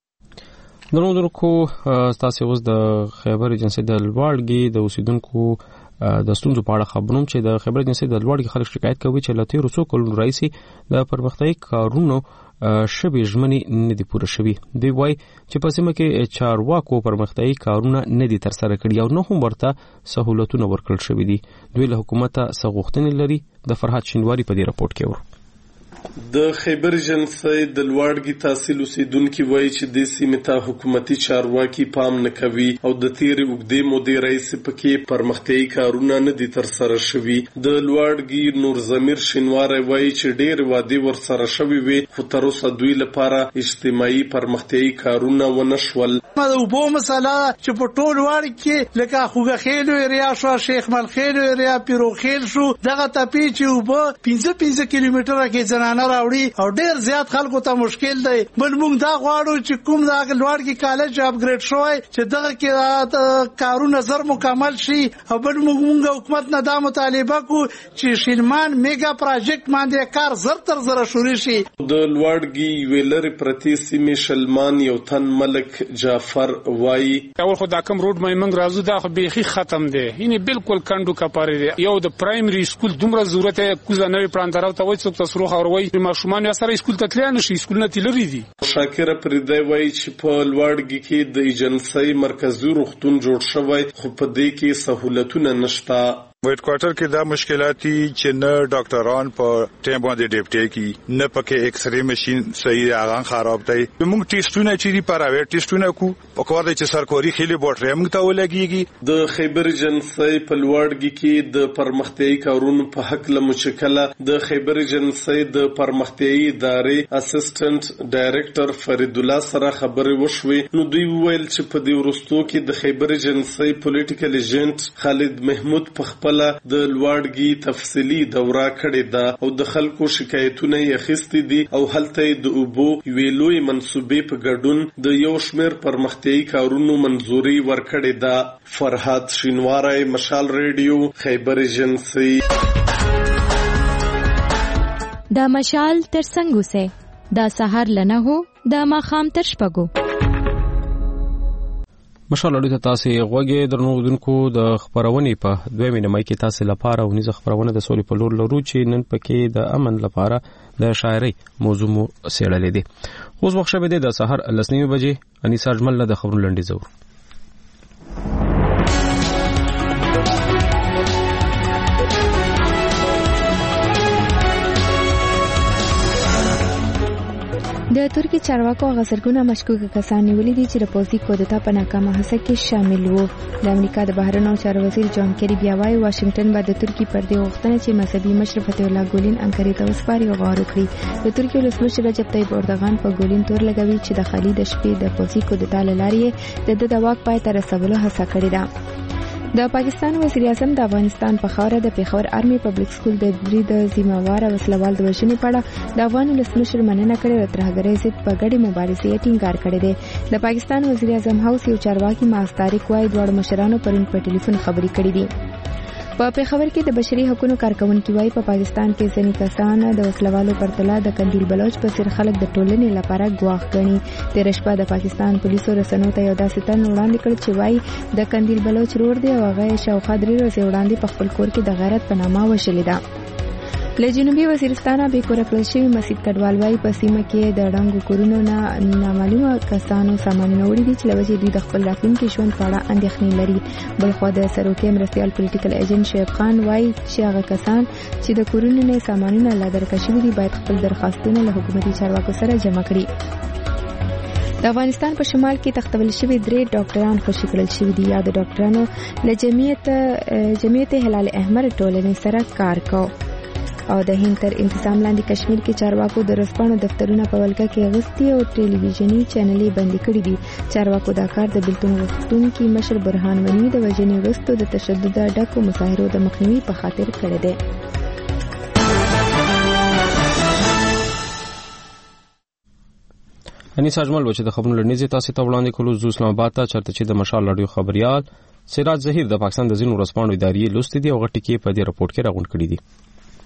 درنو تاسو اوس د خیبر ایجنسی د لوړګي د اوسیدونکو د ستونزو په اړه خبرونه چې د خیبر ایجنسی د لوړګي خلک شکایت کوي چې لته روسو کولون رئیسي د پرمختګ کارونو شبي ژمنې نه دي پوره شوي. دی وای چې په سیمه کې چارواکو پرمختګي کارونه نه دي تر سره کړي او نه هم ورته سہولتونه ورکړل شوي دي. دوی له حکومت څخه غوښتنې لري. د فرحات شینواری په دې راپورټ کې ور د خیبر ایجنسی د لوړګي تحصیل اوسیدونکو وایي چې د سیمې ته حکومتي چارواکي پام نه کوي او د تیرې اوږدې مودې راهیسې پکې پرمختګي کارونه نه دي تر سره شوي. د لوړګي نور ضمیر شینواری وایي چې ډېر وعدې ورسره شوي وي خو تر اوسه دوی لپاره اجتماعي پرمختګي کارونه ونه شول. د اوبو مسله چې په ټول وړ کې لکه خوګخیل ایریا شو شیخ ملخیل ایریا پیروخیل شو دغه تپی چې اوبه 15 کیلومتره کې زنانه راوړي او ډیر زیات خلکو ته مشکل دی. بل موږ دا غواړو چې کوم دا لوړ کې کالج اپګریډ شوی چې دغه کې کارونه زر مکمل شي او بل موږ حکومت نه دا مطالبه کو چې شینمان میگا پروژیکټ باندې کار زر تر زر شروع شي. د لوړګي ویلر پرتی سیمه شلمان یو تن ملک جعفر وای اول خو دا کوم روډ مې موږ راځو دا خو بیخي ختم دی یعنی بالکل کندو کپاره دی. یو د پرایمري سکول دومره ضرورت کوزه نوې پلان دراو ته وای څوک تاسو خو وروي ماشومان سره سکول ته تللی نشي سکول نه تلری دي. شاکر پردای وای چې په لوړګي کې د ایجنسی مرکزی روغتون جوړ شوی خو په دې کې سہولتونه نشته. ویټ کوارټر کې دا مشکلات دي چې نه ډاکټران په ټیم باندې ډیپټي کی نه پکې ایکس ری ماشين صحیح هغه خراب دی. موږ ټیسټونه چې پرایویټ ټیسټونه کو په کومه چې سرکوري خېلې بوټ موږ ته ولګيږي. د خیبر ایجنسی په لوړګي کې د پرمختګي کارونو په حق لمچکله د خیبر ایجنسی د پرمختګي ادارې اسسټنټ ډایریکټر فرید الله سره خبرې وشوې نو دوی ویل چې په دې ورستو کې د خیبر ایجنسی پولیټیکل ایجنټ خالد محمود په خپل د لوړګي تفصیلی دوره کړې ده او د خلکو شکایتونه یې اخیستي دي او هلته د اوبو ویلوي منسوبې په ګډون د یو شمیر پرمختګي کارونو منزوري ورکړې ده. فرحات شینواری مشال ریډیو خیبر ایجنسی. دا مشال تر څنګه سه دا سحر لنه هو دا ماخام تر شپګو مشال اړیته تاسو غوږی درنوونکو د خبرونې په دویمه نیمه کې تاسو لپاره ونیزه خبرونه د سولې په لور لرو چې نن پکې د امن لپاره د شاعرۍ موضوع مو سیړلې دي. اوس وخت شوه د سحر 9:30 بجې انیسا اجمل د خبرونو لنډیز ور د ترکی چارواکو غسرګونه مشکوک کسان نیولي دي چې د پوځي کودتا په ناکامه هڅه کې شامل وو. د امریکا د بهرنیو چارو وزیر جان کیری بیا وايي واشنگټن به د ترکی پر دې غوښتنه چې مذهبي مشر فتح الله ګولین انکارې ته وسپاري غوښتنه وکړي. د ترکی ولسمشر رجب طیب اردوغان په ګولین تور لګوي چې د خالي د شپې د پوځي کودتا لارې د واک پای ته رسولو هڅه کړې ده. د پاکستان وزیر اعظم د افغانستان په خاوره د پیښور آرمي پبلک سکول د درې د ذمہوار وسلوال د وژنې په اړه د افغان ولسمشر مننه کړې او ترهګرۍ ضد په ګډې مبارزې ټینګار کړی دی. د پاکستان وزیر اعظم هاوس یو چارواکي معاذ طارق وايي دواړو مشرانو پرون په ټلیفون خبرې کړې دي. په پیښور کې د بشري حقوقو کارکونکو وايي په پاکستان کې ځینې کسان د وسلوالو پرتله د قندیل بلوچ په څیر خلک د ټولنې لپاره ګواښ ګڼي. د رشپا د پاکستان پولیسو رسنیو ته یو داسې تن وړاندې کړ چې وايي د قندیل بلوچ رور دی او هغه شاوخوا 3 ورځې وړاندې په خپل کور کې د غیرت په نامه وشلې ده. له جنوبي وزیرستان به کور کړل شوی مسجد کډوال وايي په سیمه کې د ډنګو کورونو نه نامعلومه کسانو سامانونه وړي دي چې لوجه دوی د خپل راتلونکي ژوند په اړه اندېښنې لري. بلخو د سروکي مرستيال پولیټیکل ایجنټ شعیب خان وايي چې هغه کسان چې د کورونو نه سامانونه لا درکشي دي باید خپل درخواستونه له حکومتي چارواکو سره جمع کړي. د افغانستان په شمال کې تختول شوی 3 ډاکټران خوشي کړل شوی دي. یا د ډاکټرانو له جمعیت هلال احمر ټولنې سره کار کو او د هند تر انتظام لاندې کشمیر کې چارواکو د رسپانو دفترونه په ولکه کې اغوستي او ټلویزیونی چینلې بندي کړې دي. چارواکو دا کار د بلتون غوښتونکي مشر برهان ونی د وژنې وروسته د تشدد ډکو مظاهرو د مخنیوي په خاطر کړی دی. انیس اجمل چې د خبرونو لنیزه تاسو ته وړاندې کولو زو اسلام آباد ته چرته چې د مشال رادیو خبريال سراج ظهیر د پاکستان د ځینو رسپانو ادارې لوستي دي او غټي کې په دې رپورت کې راغون کړی دي.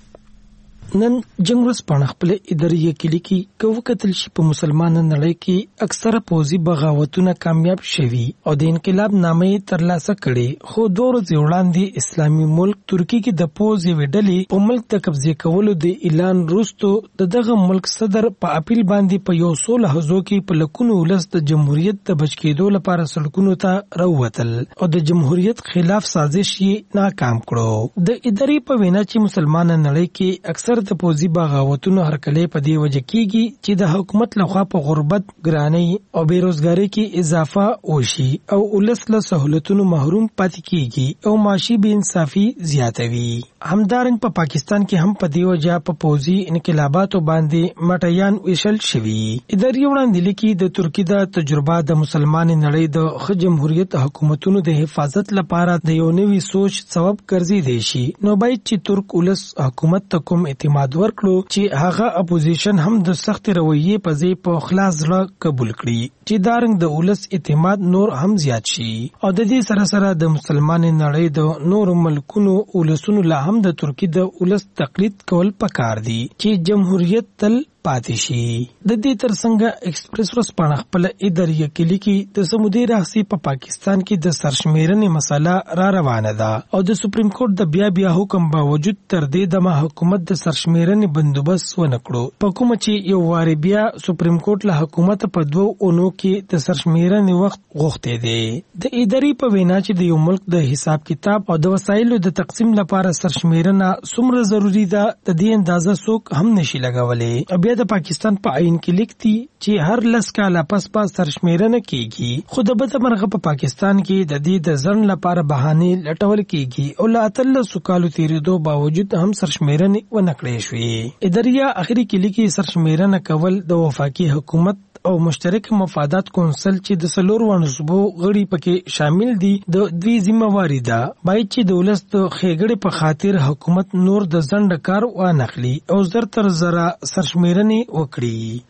نن جنگ ورځپاڼه خپل اداري کلی کې کوو کتل شي په مسلمانانو نړۍ کې اکثره پوزي بغاوتونه کامیاب شوي او د انقلاب نامې ترلاسه کړي. خو 2 ورځې وړاندې اسلامي ملک ترکی کې د پوزي وډلې په ملک د قبضه کولو د اعلان وروسته دغه ملک صدر په اپیل باندې په یو 16 لحظو کې په لکونو ولس د جمهوریت د بچ کېدو لپاره سړکونو ته راووتل او د جمهوریت خلاف سازش یې ناکام کړو. د ادارې په وینا چې مسلمانانو نړۍ کې اکثر د پوزي بغاوتونو هرکلې په دې وجه کېږي چې د حکومت لخوا په غربت، ګرانۍ او بیروزګاری کې اضافه وشي او ولس له سہولتونو محروم پاتې کېږي او معاشي بې انصافي زیاتوي. همدارنګ په پاکستان کې هم په دې وجه په پوزي انقلاباتو باندې مټیان ویشل شوي. ادارې وړاندې لیکي د ترکی د تجربه د مسلمان نړۍ د ښه جمهوریت حکومتونو د حفاظت لپاره د یو نوي سوچ سبب ګرځیدي شي. نو باید چې ترک ولس حکومت ته کوم اعتماد ورکړو چې هغه اپوزیشن هم د سخت رویې په ځای په خلاص زړه قبول کړي چې دارنګ د ولس اعتماد نور هم زیات شي. او د دې سره سره د مسلمان نړۍ د نور ملکونو ولسونو لا هم د ترکی د ولس تقلید کول پکار دي چې جمهوریت تل پاتې شي. د دې ترڅنګ ایکسپریس ورځپاڼه خپل اداري کلی کې د سمودي راغسي په پاکستان کې د سرشمیرنې مسله را روانه ده او د سپریم کورټ د بیا حکم باوجود تر دې د حکومت د سرشمیرنې بندوبست ونکړو. په کوم چې یو واری بیا سپریم کورټ له حکومت په 2 اونو کې د سرشمیرنې وخت غوښته دي. د اداري په وینا چې د یو ملک د حساب کتاب او د وسایلو د تقسیم لپاره سرشمیرنه څومره ضروری ده د دې اندازه څوک هم نشي لګولې. د پاکستان په عین کې لیکتي چې هر 10 کاله پس سرشمیرنه کیږي. خو د بدمرغه په پاکستان کې د دې د ځن لپاره بهانه لټول کیږي او لا اتل سکالو تیریدو باوجود هم سرشمیرنه ونکړې شوې. اداریا اخري کې لیکي سرشمیرنه کول د وفاقي حکومت او مشترک مفادات کونسل چې د سلور ونصبو غړي پکې شامل دي د دوی ذمہواری ده باید چې د ولس د خېګړې په خاطر حکومت نور د ځنډ کار وانخلي او زر تر زره سرشمیرنه وکړي.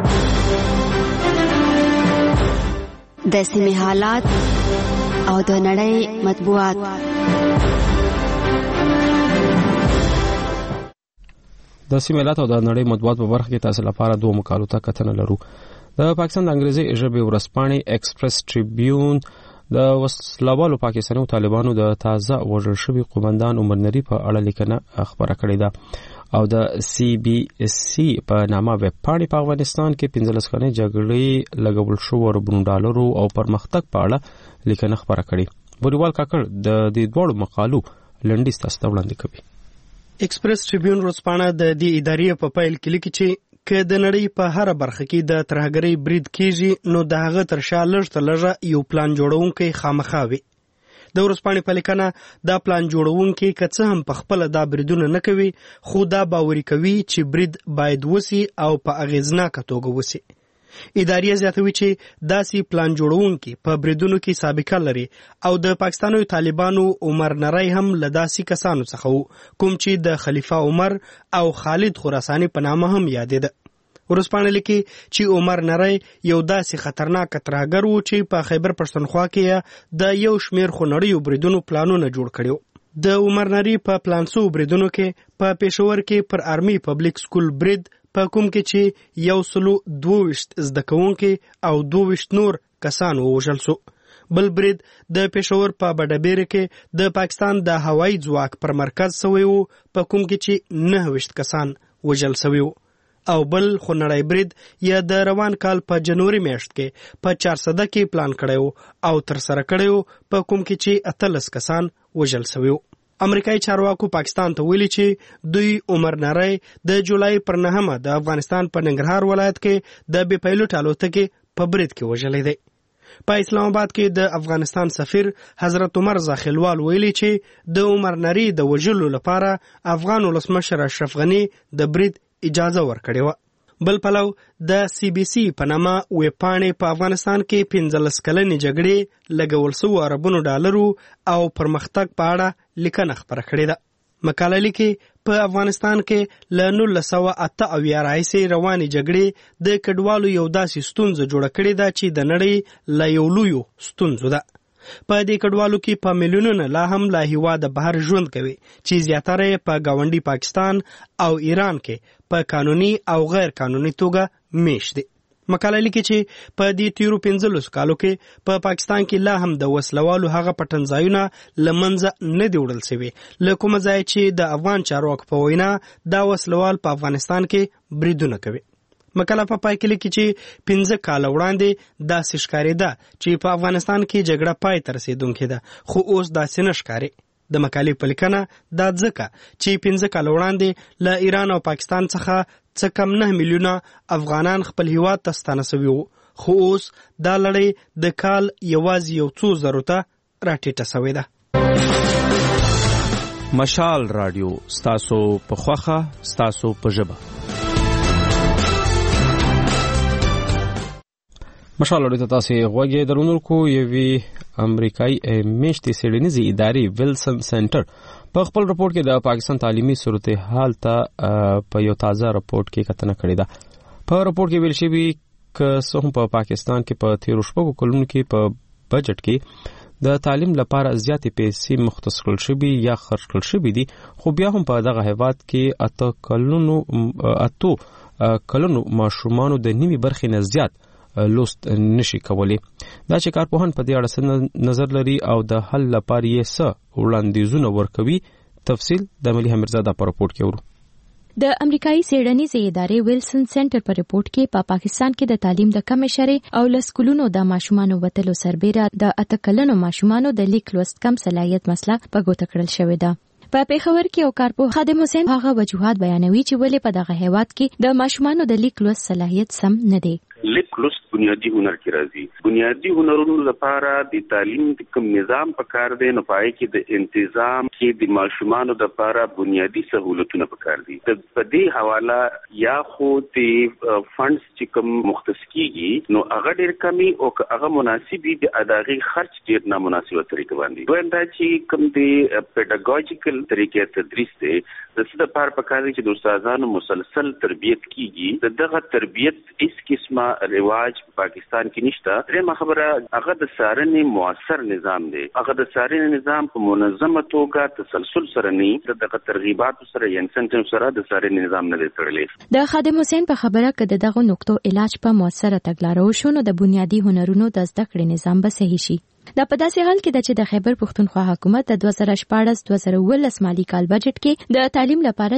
د سیمې حالات او د نړۍ مطبوعات. د سیمې حالات او د نړۍ مطبوعات په برخه کې تاسو لپاره 2 مقالو ته کتنه لرو. د پاکستان د انګریزي ژبې ورځپاڼې ایکسپریس ټریبیون د وسلوالو پاکستاني طالبانو د تازه وژل شوي قومندان عمر نری په اړه لیکنه خبره کړې ده او د سی بی اس سی په نامه ویب پاڼې په افغانستان کې 15 کلنې جګړې لګول شو $1 ډالرو او پرمختګ په اړه لیکنه خبره کړې. بوریوال کاکړ د دې دوه مقالو لنډیز تاسو ته وړاندې کوي. ایکسپریس ټریبیون ورځپاڼه د دې ادارې په پیل کې لیکي چې که د نړۍ په هر برخه کې د ترهګرۍ برید کیږي نو د هغه تر شا لږ تر لږه یو پلان جوړونکی خامخا وي. د ورځپاڼې په لیکنه دا پلان جوړونکی که څه هم په خپله دا بریدونه نه کوي خو دا باوري کوي چې برید باید وسي او په اغیزناکه توګه وسي. اداریه زیاتوي چې داسې پلان جوړونکي په بریدونو کې سابقه لري او د پاکستاني طالبانو عمر نری هم له داسې کسانو څخه وو کوم چې د خلیفه عمر او خالد خراساني په نامه هم یادېده. ورځپاڼه لیکي چې عمر نری یو داسې خطرناک ترهګر و چې په خیبر پښتونخوا کې د یو شمیر خونړیو بریدونو پلانونه جوړ کړي. د عمر نری په پلانسو بریدونو کې په پېښور کې پر آرمي پبلک سکول برید په کوم کې چې 122 زده کوونکي او 22 نور کسان ووژل شو. بل برید د پېښور په بډبېره کې د پاکستان د هوایي ځواک پر مرکز شوی و په کوم کې چې 29 کسان وژل شوي وو. او بل خونړی برید یا د روان کال په جنوري میاشت کې په 400 کې پلان کړی او تر سره کړی په کوم کې چې 18 کسان وژل شوي وو. امریکایي چارواکو پاکستان ته ویلي چې دوی عمر نری د جولای پر 9 د افغانستان په ننګرهار ولایت کې د بې پیلوټ الوتکې په برید کې وژلی دی. په اسلام آباد کې د افغانستان سفیر حضرت عمر زاخیلوال ویلي چې د عمر نری د وژلو لپاره افغان ولسمشر اشرف غني د برید اجازه ورکړې وه. بل پلو د CBC په نامه ویبپاڼې په افغانستان کې 15 کلنې جګړې لګول شوو اربونو ډالرو او پرمختګ په اړه لیکنه خپره کړې ده. مقاله لیکي په افغانستان کې له 1988 راهیسې روانې جګړې د کډوالو یو داسې ستونزه جوړه کړې ده چې د نړۍ له یو لویو ستونزو ده. په دې کډوالو کې په میلیونونه لا هم له هیواده بهر ژوند کوي چې زیاتره یې په ګاونډي پاکستان او ایران کې په قانوني او غیر قانوني توګه میشت دي. مقاله لیکي چې په دې تیرو 15 کالو کې په پاکستان کې لا هم د وسلوالو هغه پټنځایونه له منځه نه دي وړل شوي له کومه ځایه چې د افغان چارواکو په وینا دا وسلوال په افغانستان کې بریدونه کوي. مقاله په پای کې لیکي چې 15 کاله وړاندې داسې ښکارېده چې په افغانستان کې جګړه پای ته رسېدونکې ده خو اوس داسې نه ښکاري. د مقالې په لیکنه دا ځکه چې 15 کاله وړاندې له ایران او پاکستان څخه څه کم 9 میلیونه افغانان خپل هیواد ته ستانه شوي وو خو اوس دا لړۍ د کال یوازې یو څو زرو ته راټیټه شوې ده. مشال رادیو ستاسو په خوښه ستاسو په ژبه. مشال رادیو ته تاسو غوږی درونکو یوې امریکایي میشتې څېړنیزې ادارې ویلسن سنټر په خپل رپورټ کې د پاکستان تعلیمي صورتحال ته په یو تازه رپورټ کې کتنه کړې ده. په رپورټ کې ویل شوي که څه هم په پاکستان کې په 13 کلونو کې په بجټ کې د تعلیم لپاره زیاتې پیسې مختص کړل شوي یا خرج کړل شوي دي خو بیا هم په دغه هیواد کې 8 کلونو ماشومانو د نیمې برخې نه زیات لوست نشي کولی. دا چې کارپوهان په دې اړه نظر لري او د حل لپاره یې څه وړاندیزونه ورکوي. تفصیل د ملي امیرزاده په رپورټ کې ورو. د امریکایي څېړنیزې ادارې ویلسن سنټر په رپورټ کې په پاکستان کې د تعلیم د کمې شرې او لسکولونو د ماشومانو وتلو سربېره د 8 کلنو ماشومانو د لیک لوست کم صلاحیت مسله په ګوته کړل شوې ده. په پېښور کې یو کارپوه خادم حسین هغه وجوهات بیانوي چې ولې په دغه هیواد کې د ماشومانو د لیک لوست صلاحیت سم نه دی. لیک لوست بنیادی هنر کې راځي. بنیادی هنرونو لپاره د تعلیم د کوم نظام پکار دی نو پای کې د انتظام کې د ماشومانو لپاره بنیادی سہولتونه پکار دي. په دې حواله یا خو د فندز چې کوم مختص کیږي نو هغه ډېر کمی او هغه مناسبي د اداغي خرج ډېر نامناسبه طریقه باندې. دویم دا چې کوم د پیډاګوژیکل طریقې تدریس دی د څه لپاره پکار دی چې د استادانو مسلسل تربیت کیږي. دغه تربیت هیڅ قسمه رواج پاکستان کې نشته. درېمه خبره هغه د څارنې موثر نظام دی. هغه د څارنې نظام په منظمه توګه تسلسل سره نه دغه ترغیبات سره یا انسنټیو سره د څارنې نظام نه دی تړلی. د خادم حسین په خبره کې دغه نقطو علاج په موثره تګلارو شو نو د بنیادی هنرونو د زده کړې نظام به صحیح شي. دا په داسې حال کې چې د خیبر پښتونخوا حکومت د 2014-2019 مالی کال بجټ کې د تعلیم لپاره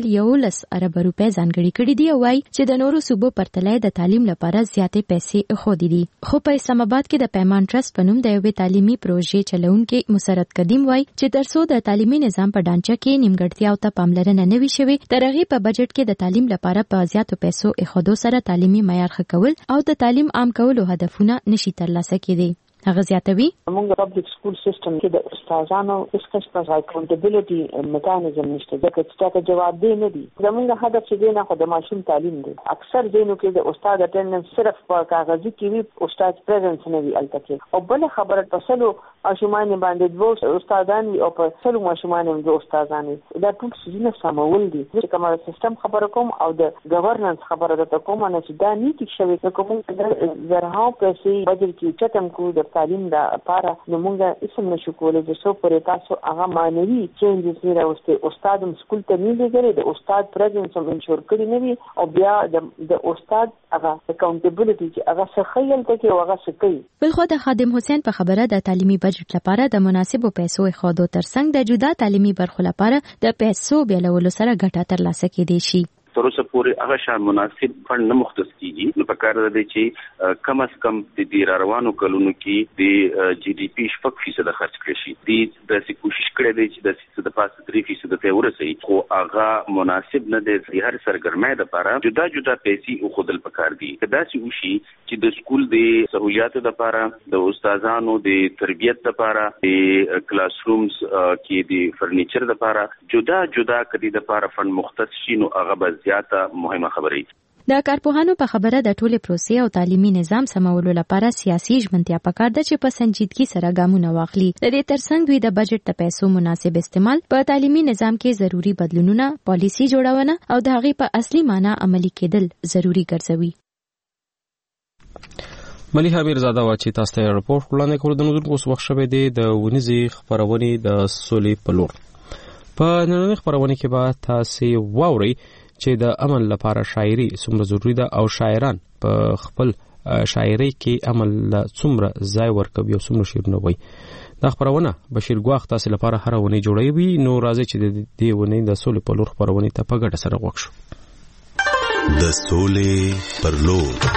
111 ارب روپۍ ځانګړي کړي دي او وايي چې د نورو صوبو پرتله د تعلیم لپاره زیاتې پیسې خودي دي. خو په اسلام آباد کې د پیمان ټرست په نوم د یوې تعلیمي پروژې چلونکي مسرت قدیم وايي چې ترڅو د تعلیمي نظام په ډانچه کې نیمګړتیاو ته پاملرنه نه وي شوې، تر هغې په بجټ کې د تعلیم لپاره په زیاتو پیسو ایښودو سره تعلیمي معیار ښه کول او د تعلیم عام کولو هدفونه نشي ترلاسه کېدی. هغه زیاتوي موږ پبلک سکول سیستم کې د استادانو اسکس اکاونټیبিলিټي میکانیزم نشته ځکه چې جواب دی نه دي. زموږ هدف چې دی نه خو د ماشوم تعلیم دی. اکثر ځینو کې د استاد اټینډنس صرف په کاغذي کې وي، استاد پریزنس نه وي الته کې. او بل خبره تاسو ماشومان باندې دوه استادان او په څلو ماشومان هم دوه استادان وي. دا ټول څه سمول دي. چې کومه سیستم خبره کوم او د گورننس خبره ده کوم نه چې دا نیټ شوی نو کوم زرها پیسې بجټ کې چتم کو د تعلیم دا لپاره نو موږ اسم نشو کولای چې څو پرې تاسو هغه مانوي چینجز نه راوستي. استاد هم سکول ته نه لګري، د استاد پریزنس هم انشور کړی نه وي او بیا د استاد هغه اکاونټیبিলিټي چې هغه سخیل ته کې هغه سکی. بلخو د خادم حسین په خبره د تعلیمي بجټ لپاره د مناسبو پیسو خودو ترڅنګ د جدا تعلیمي برخو لپاره د پیسو بیلولو سره ګټه ترلاسه کېدای شي. تر اوسه پورې هغه شان مناسب فند نه مختص کیږي. نو په کار ده چې کم از کم د دې روانو کلونو کې د جی ډي پی 4% خرج کړي شي. د داسې کوشش کړي دی چې د 3% ته ورسېږي، خو هغه مناسب نه دی. هر سرګرمۍ لپاره جدا جدا پیسې او خودل پکار دي. کدا چې وشي چې د سکول د سہولیاتو لپاره، د استادانو د تربیت لپاره، د کلاس رومز کې د فرنیچر لپاره جدا جدا کدي لپاره فند مختص شي، نو هغه زیاته مهمه خبرې. د کارپوهانو په خبره د ټولې پروسې او تعلیمي نظام سمولو لپاره سیاسي ژمنتیا پکار ده چې په سنجیدګۍ سره ګامونه واخلي. د دې ترڅنګ دوی د بجټ د پیسو مناسب استعمال، په تعلیمي نظام کې ضروري بدلونونه، پالیسي جوړونه او د هغې په اصلي معنی عملي کېدل ضروري ګرځوي. مليحه میرزاده واچی تاسو ته رپورټ وړاندې کول. د نوزر اوس وخت شوه د ونیزي خبرونه د سولې په لور. په نننۍ خبرونه کې به تاسو واورئ چې د امن لپاره شاعري څومره ضروری ده او شاعران په خپل شاعري کې عمل څومره ځای ورکوي او څومره شعرونه وایي. دا خبرونه بشیر ګواخ تاسو لپاره هر ونی جوړوي. نو راځي چې د دې ونی د سولې په لور خبرونه ته په ګډه سره وښو. د سولې پر لور.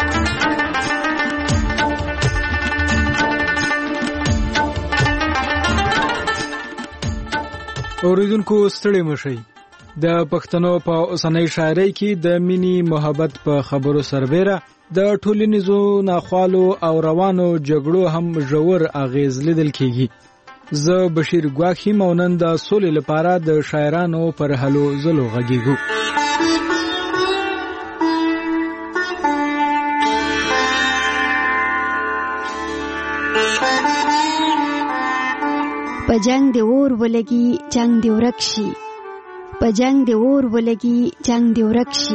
اوریدونکو ستړي مشئ. د پښتنو په اوسنۍ شاعرۍ کې د مینی محبت په خبرو سربېره د ټولنیزو ناخوالو او روانو جګړو هم ژور اغیز لیدل کیږي. زه بشیر ګواخی مونن د سولې لپاره د شاعرانو پر هلو زلو غږیږو. په جنگ دی اور ولګي جنگ دی ورک شي، په جنگ دی اور ولګي جنگ دی ورک شي.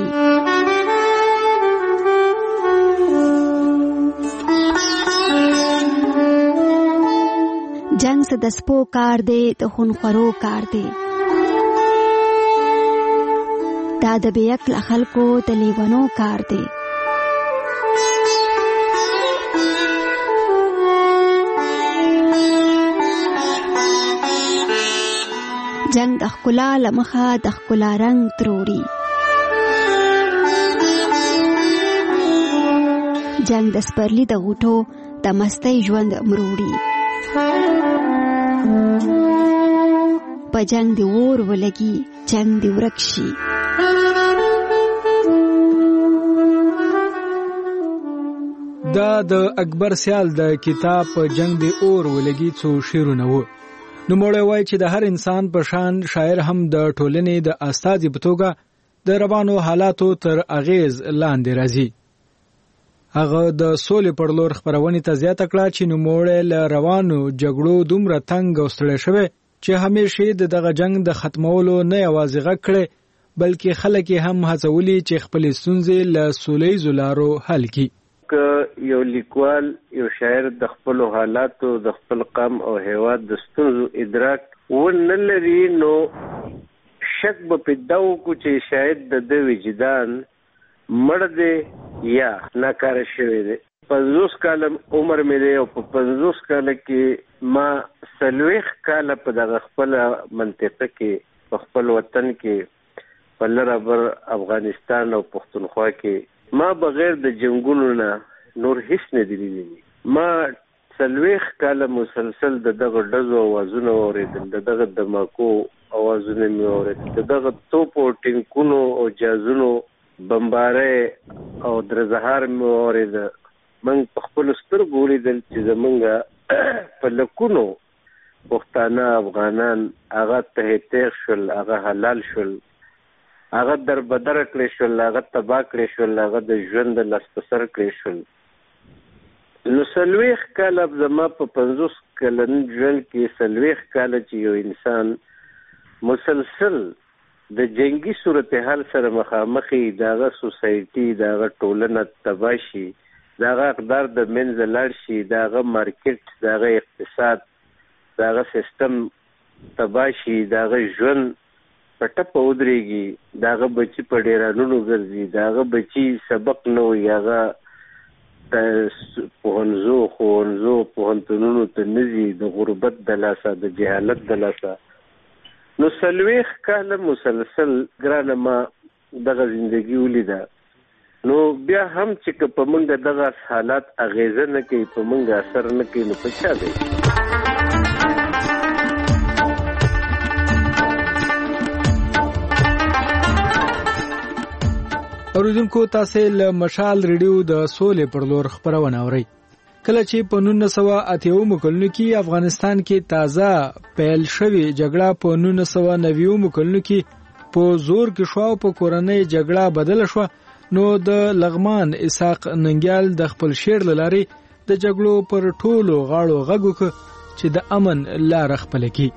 جنگ څه د سپو کار دی، د خونخورو کار دی. دا د بې عقله خلکو د لیونو کار دی. جنگ د ښکلا له مخه د ښکلا رنګ تروړي. جنگ د سپرلي د غوټو د مستۍ ژوند مروړي. په جنگ دی اور ولګي جنگ دی ورک شي. دا د اکبر سیال د کتاب په جنگ دی اور ولګي څو شعرونه وو. نو موږ وایي چې د هر انسان په شان شاعر هم د ټولنې د استازي په توګه د روانو حالاتو تر اغیز لاندې راځي. هغه د سولې پر لور خبرونه ته زیاته کړه چې نو موږ له روانو جګړو دومره تنګ او ستړي شوه چې همیشه دغه جنگ د ختمولو نه یوازې غږ کړي بلکې خلک هم هڅولي چې خپل ستونزې له سولې لارو حل کړي. که یو لیکوال یو شاعر د خپل حالاتو د خپل قوم او هیواد د ستونزو ادراک ونه لري نو شک به پیدا وکړي چې شاید د وجدان مړ دی یا ناکاره شوی دی. 50 کال عمر مې دی او په 50 کال کې ما 40 کال په دغه خپل منطقه کې په خپل وطن کې په لربر افغانستان او پښتونخوا کې ما بغیر د جنگونو نه نور هیڅ نه دی لیدلی. ما 40 کال مسلسل دغه ډزو اوازونه اوریدل، دغه دماکو اوازونه مې اوریدل، دغه توپ او ټینکونو او جازونو بمباره او درزهار مې اوریدل. من په خپل سترګو ولیدل چې زمونږ په لکونو پښتانه افغانان هغه ته تېغ شول، هغه حلال شول، هغه دربدر کړی شول، هغه تباه کړی شول، هغه د ژوند لاس په سر کړی شول. نو 40 کاله زما په 50 کلن ژوند کې 40 کاله چې یو انسان مسلسل د جنگي صورتحال سره مخامخي، دغه سوسایټي، دغه ټولنه تباه شي، دغه اقدار د منځ لاړ شي، دغه مارکیټ، دغه اقتصاد، دغه سیستم تباه شي، دغه ژوند په ټپه ودرېږي، دغه بچي په ډیرانونو ګرځي، دغه بچي سبق نه وي، هغه پوهنځو پوهنتونونو ته نه ځي، د غربت د لاسه، د جهالت د لاسه. نو 40 کاله مسلسل ګرانه ما دغه زندگی ولیده. نو بیا هم چې په موږ دغه حالات اغیزه نه کوي، په موږ اثر نه کوي، نو په چا دی؟ اوریدونکو تاسو له مشال ریډیو د سولې پر لور خبرونه اورئ. کله چې په 1980 کلونو کې افغانستان کې تازه پیل شوې جګړه په 1990 کلونو کې په زور کې شو او په کورنۍ جګړه بدل شو، نو د لغمان اسحاق ننګیال د خپل شعر لاري د جګړو پر ټولو غاړو غږ وکړ چې د امن لار خپل کړي.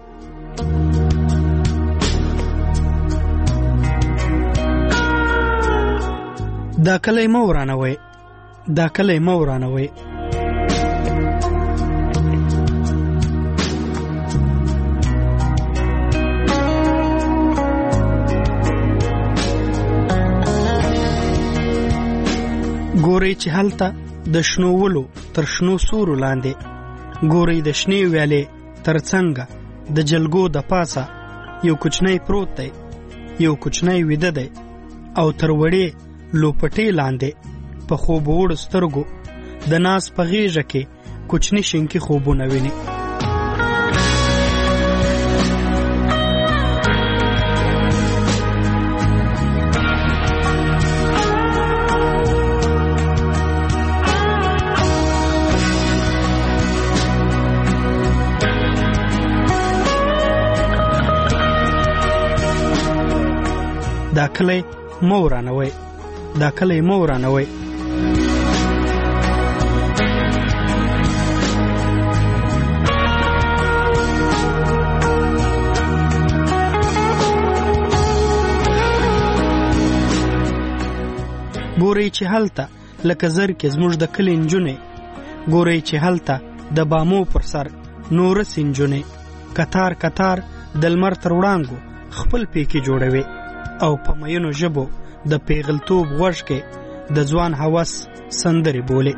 دا کله مو ورانوي، دا کله مو ورانوي. ګوري چې هلته د شنو ولو تر شنو سورو لاندې، ګوري د شنې ویالې تر څنګه د جلګو د پاسه یو کوچنی پروت دی، یو کوچنی ویده دی، او تر وړې لوپټې لاندې په خوب وړ سترګو د ناس په غیږه کې کوچنی شینکی خوبونه ویني. دا کلی مو ورانوي، دا کلی مو ورانوي. ګوري چې هلته لکه زر کې زموږ د کلی نجونې، ګوري چې هلته د بامو پر سر نور سنجونې، کتار کتار د لمر تر وړانګو خپل پیکي جوړوي، او په مینو ژبو د پیغلتوب غوږ کې د ځوان هوس سندرې بولي.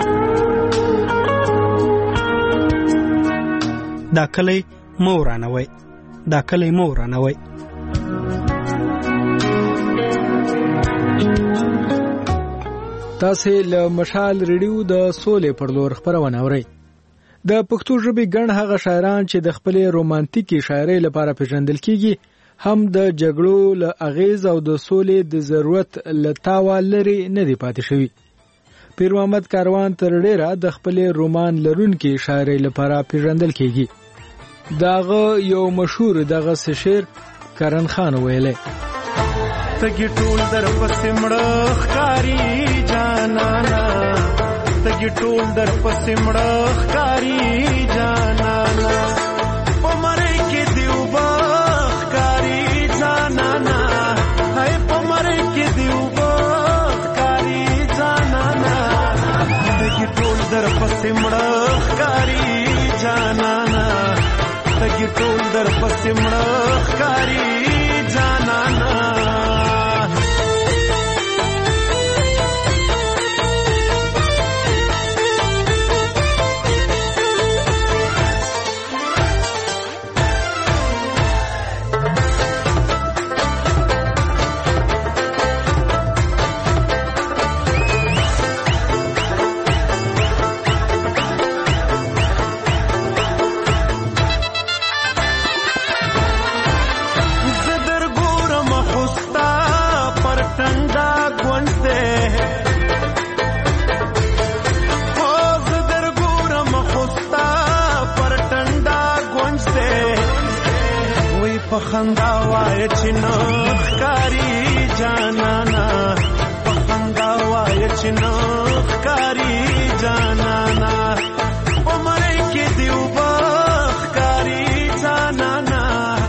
دا کلی مو ورانوي، دا کلی مو ورانوي. تاسو له مشال ریډیو د سولې پر لور خبرونه اورئ. د پښتو ژبې ګڼ هغه شاعران چې د خپل رومانتیکي شاعرۍ لپاره پیژندل کیږي هم د جګړو له اغیز او د سولې د ضرورت له تاوه لري نه دی پاتې شوی. پیر محمد کاروان تر ډیره د خپل رومان لرونکي شاعرۍ لپاره پیژندل کیږي. داغه یو مشهور دغه شعر کرن خان ویلې: تګي ټول در پسې مړه ښکاری جانانا، تګي ټول در پسې مړه ښکاری جانانا، پمره کې دیو با ښکاری جانانا، هاي پمره کې دیو با ښکاری جانانا، تګي ټول در پسې مړه ښکاری جانانا، تګي ټول در پسې مړه ښکاری جانانا. پخندا وای چې نو ښکاری جانانا پخندا وای چې نو ښکاری جانانا عمر کې دیو بخکاری جانانا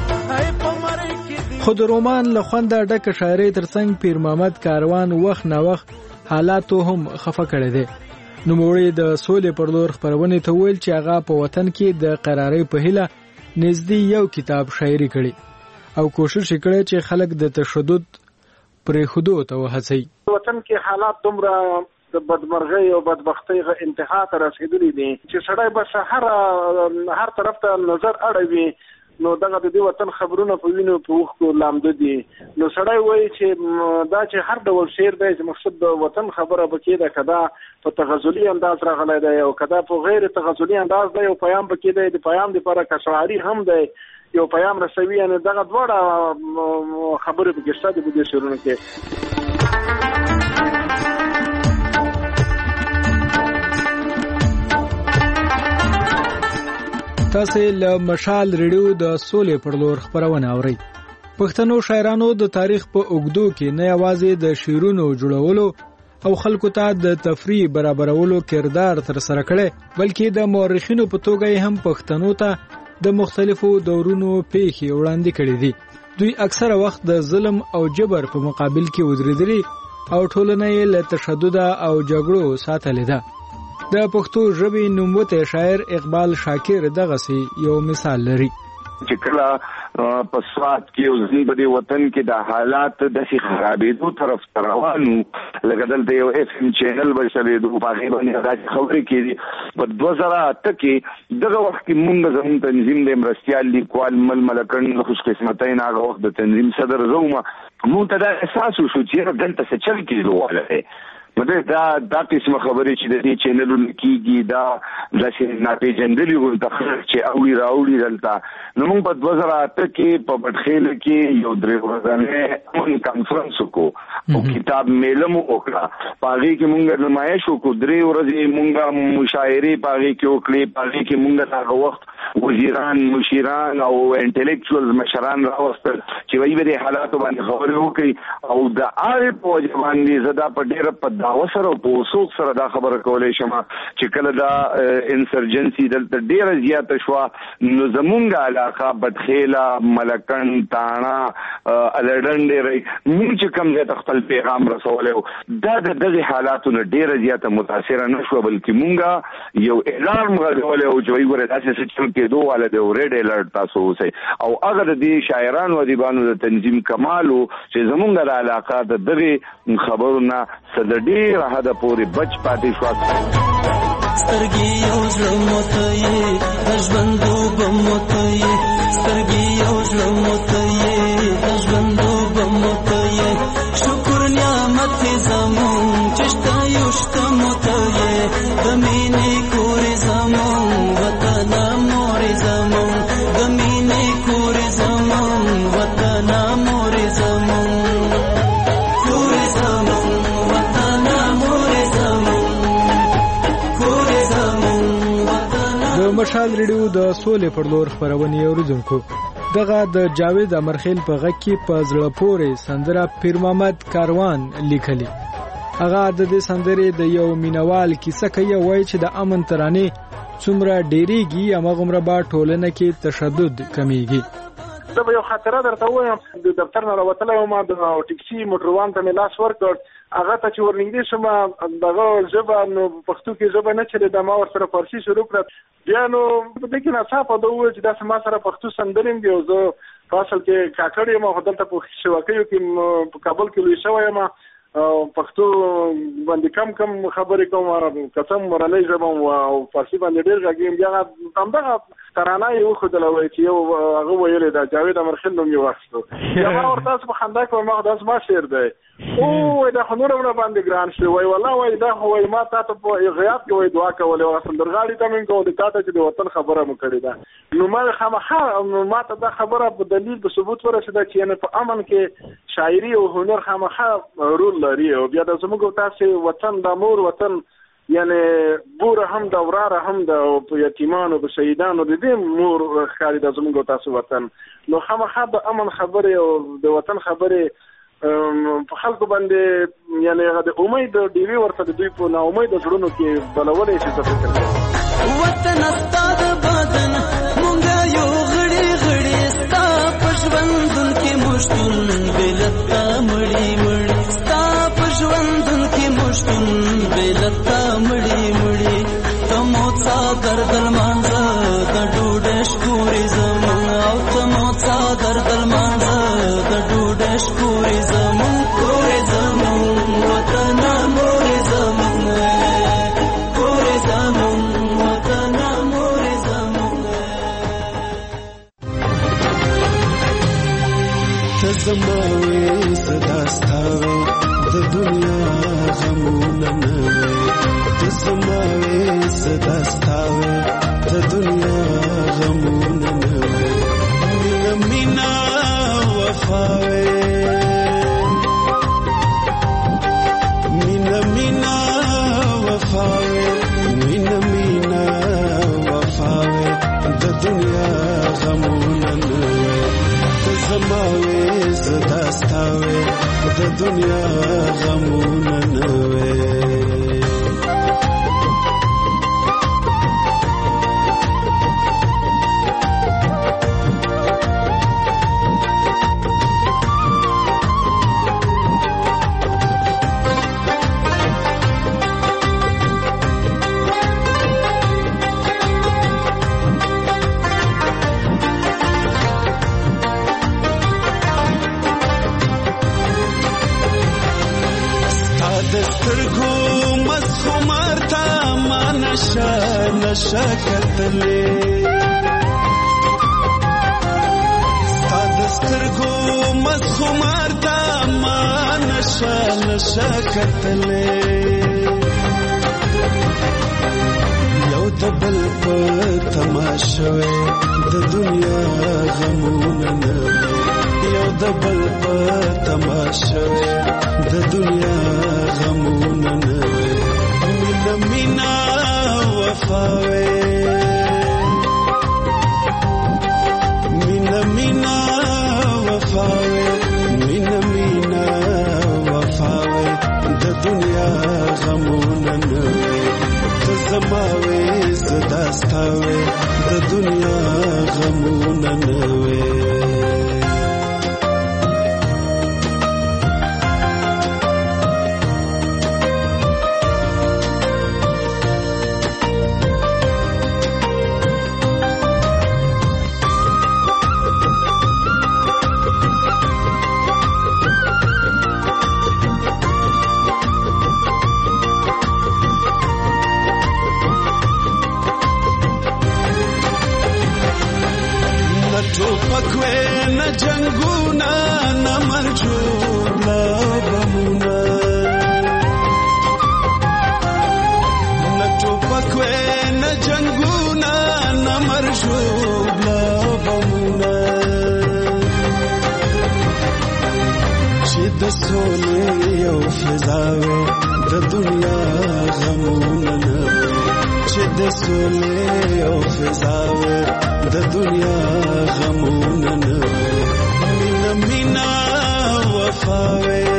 خود رومان له خونده ډکه شاعرۍ ترڅنګ پیر محمد کاروان وخت نا وخت حالاتو هم خفه کړی دی. نوموړی د سولې پر لور خپرونې ته ویل چې هغه په وطن کې د قرارۍ په هیله نږدې یو کتاب شاعري کړي او کوشش کړي چې خلک د تشدد پرېښودو ته وهڅوي. وطن کې حالات دومره د بدمرغۍ او بدبختۍ غ انتها ته رسیدلي دي چې سړی بس هر طرف ته نظر اړوي نو دغه د دې وطن خبرونه په وینو په وښکو لامده دي. نو سړی وایي چې دا چې هر ډول شعر دی چې مقصد د وطن خبره پکې ده، کدا په تغزلي انداز راغلی دی او کدا په غیر تغزلي انداز دی او پیام پکې دی، د پیام لپاره کشعري هم دی، یو پیام رسوي. یعنې دغه دواړه خبرې پکې شته دي په دې شعرونو کې. تاسو له مشال ریډیو د سولې پر لور خبرونه اورئ. پښتنو شاعرانو د تاریخ په اوږدو کې نه یوازې د شعرونو جوړولو او خلکو ته د تفریح برابرولو کردار تر سره کړي، بلکې د مورخینو په توګه هم پښتنو ته د مختلفو دورونو پیښې وړاندې کړي دي. دوی اکثره وخت د ظلم او جبر په مقابل کې ودرېدلي او ټولنه یې له تشدد او جګړو ساتلې ده. د پښتو ژبې نوموتی شاعر اقبال شاکر دغسې یو مثال لري چې کله په سواد کې او زموږ په دې وطن کې د حالات داسې خرابېدو طرف ته روانو، لکه دلته یو اف ام چینل به چلېدو، په هغې باندې داسې خبرې کېدې. په 2008 کې دغه وخت کې مونږ زموږ تنظیم د مرستیال لیکوال مل ملکن خوشقسمتۍ نه هغه وخت د تنظیم صدر زه وم، مونږ ته دا احساس وشو چې دلته څه چل کېدو واله دی. دا قسمه خبرې چې د دې چینلونو کېږي دا داسې ناپېژندلي وو د خلک چې اوړي راوړي دلته. نو موږ په 2008 کې په بټخیله کې یو 3 ورځنی کانفرنس وکړو او کتاب میله مو وکړه. په هغې کې موږ نمایش وکړو، 3 ورځې موږ مشاعرې په هغې کې وکړې. په هغې کې موږ هغه وخت وزیران، مشیران او انټلیکچوالز مشران راوستل چې وایي به د حالاتو باندې خبرې وکړي او د هغې په وجه باندې زه دا په ډېره په دعوه سره او په وثوق سره دا خبره کولی شم چې کله دا انسرجنسي دلته ډېره زیاته شوه نو زمونږ علاقه بټخیله، ملکن، تاڼه، الډن ډېری موږ چې کوم ځای ته خپل پیغام رسولی و دا د دغې حالاتو نه ډېره زیاته متاثره نه شوه، بلکې موږ یو اعلان غږولی و چې وایي ګورئ داسې څه چل کېدو واله دی او ریډ الرټ تاسو اوسئ. او هغه د دې شاعرانو ادیبانو د تنظیم کمال و چې زمونږ د علاقه د دغې خبرو نه څه د ډېره حده پورې بچ پاتې شوه. سترګې یو زړه موته یې د ژوندوبه موته یې، سترګې یو زړه موته یې د ژوندوبه موته یې، شکر نعمت زمون چې شته یو شته موته یې، د مینې کورې زمون وطن مورې زمون، د مینې کورې زمون وطن مورې زمون، کورې زمون وطن مورې زمون، کورې زمون وطن. د مشال ریډیو د سولې پر لور خپرونې اوریدونکو، دغه د جاوید امرخیل په غږ کې په زړه پورې سندره پیر محمد کاروان لیکلي. هغه د دې سندرې د یو مینوال کیسه کوي، وایي چې د امن ترانې څومره ډېرېږي هماغومره به ټولنه کې تشدد کمیږي. زه به یو خاطره درته ووایم، د دفتر نه راوتلی وم، د ټکسي موټروان ته مې لاس ورکړ، هغه ته چې ورنږدې شوم دغه ژبه نو پښتو کې ژبه نه چلېده، ما ورسره فارسي شروع کړه. بیا نو په دې کې ناڅاپه ده وویل چې داسې ما سره پښتو سندرې هم دي او زه په اصل کې کاکړ یم او دلته په شوکیو کې په کابل کې لوی شوی یم او پښتو باندې کم خبرې کوم، قسم مورنۍ ژبه او فارسي باندې ډېر غږیم. بیا همدغه ترانه یې وښودله وایي چې یو هغه ویلې ده جاوید امرخیل نوم یې واخیستو. بیا ما ورته په خندا کړم، ما دا زما شعر دی. وایي دا خو نور هم باندې ګران شو، وایي والله وایي دا خو وایي ما تا ته په غیاب کې وایي دعا کولې او سندرغاړي ته مې کولې تا ته چې د وطن خبره مو کړې ده. نو ما خامخا ما ته دا خبره په دلیل په ثبوت ورسېده چې یعنې په امن کې شاعري او هنر خامخا رول لري. او بیا د زموږ تاسې وطن د مور وطن یعنی بور هم د وراره هم د یتیمانو په شهیدانو د دې مور ښکاري د زموږ تاسو وطن نو خامخا د امن خبرې او د وطن خبرې په خلکو باندې یعنی د امید ډیوی ورته د دوی په نا امید زړونو کې بلولې شي څه فکر کوي وطن استاد بدن مونږ یو غړي غړي ستا پښوندن کې مشتون بلتا مړی مړی ستا پښوندن کې مشتون بلتا مړی مړی تمو څادر دلمانځه د ډوډۍ شکورې زمون او تمو څادر دلمانځه د ډوډۍ شکورې زمون کورې زمون وطن مورې زمون کورې زمون وطن مورې زمون ته زما وې صدا ستاوې د دنیا غمونه نه ته زما وې صدا ستاوې د دنیا غمونه نه مینا مینا وفاوې مینا مینا وفاوې مینا مینا وفاوې د دنیا غمونه نه ته زما وې صدا ستاوې د دنیا غمونه نه نشا کتلې ستاد سترګو مسخمار تا ما نشا کتلې یو د بل په تماشوي د دنیا غمونه نه یو د بل په تماشوي د دنیا غمونه نه مینا مینا وفاوې مینا مینا وفاوې مینا مینا وفاوې د دنیا غمونه نه ته زما وې صدا ستاوې د دنیا غمونه نه جنگونا نمرجوبلا بمونا نټوپکوي نه جنگونا نمرجوبلا بمونا چې د سولې یو فضاوي د دنیا غمونه نه چې د سولې یو فضاوي د دنیا غمونه نه مینا مینا وفاوې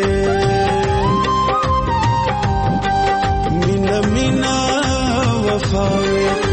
مینا مینا وفاوې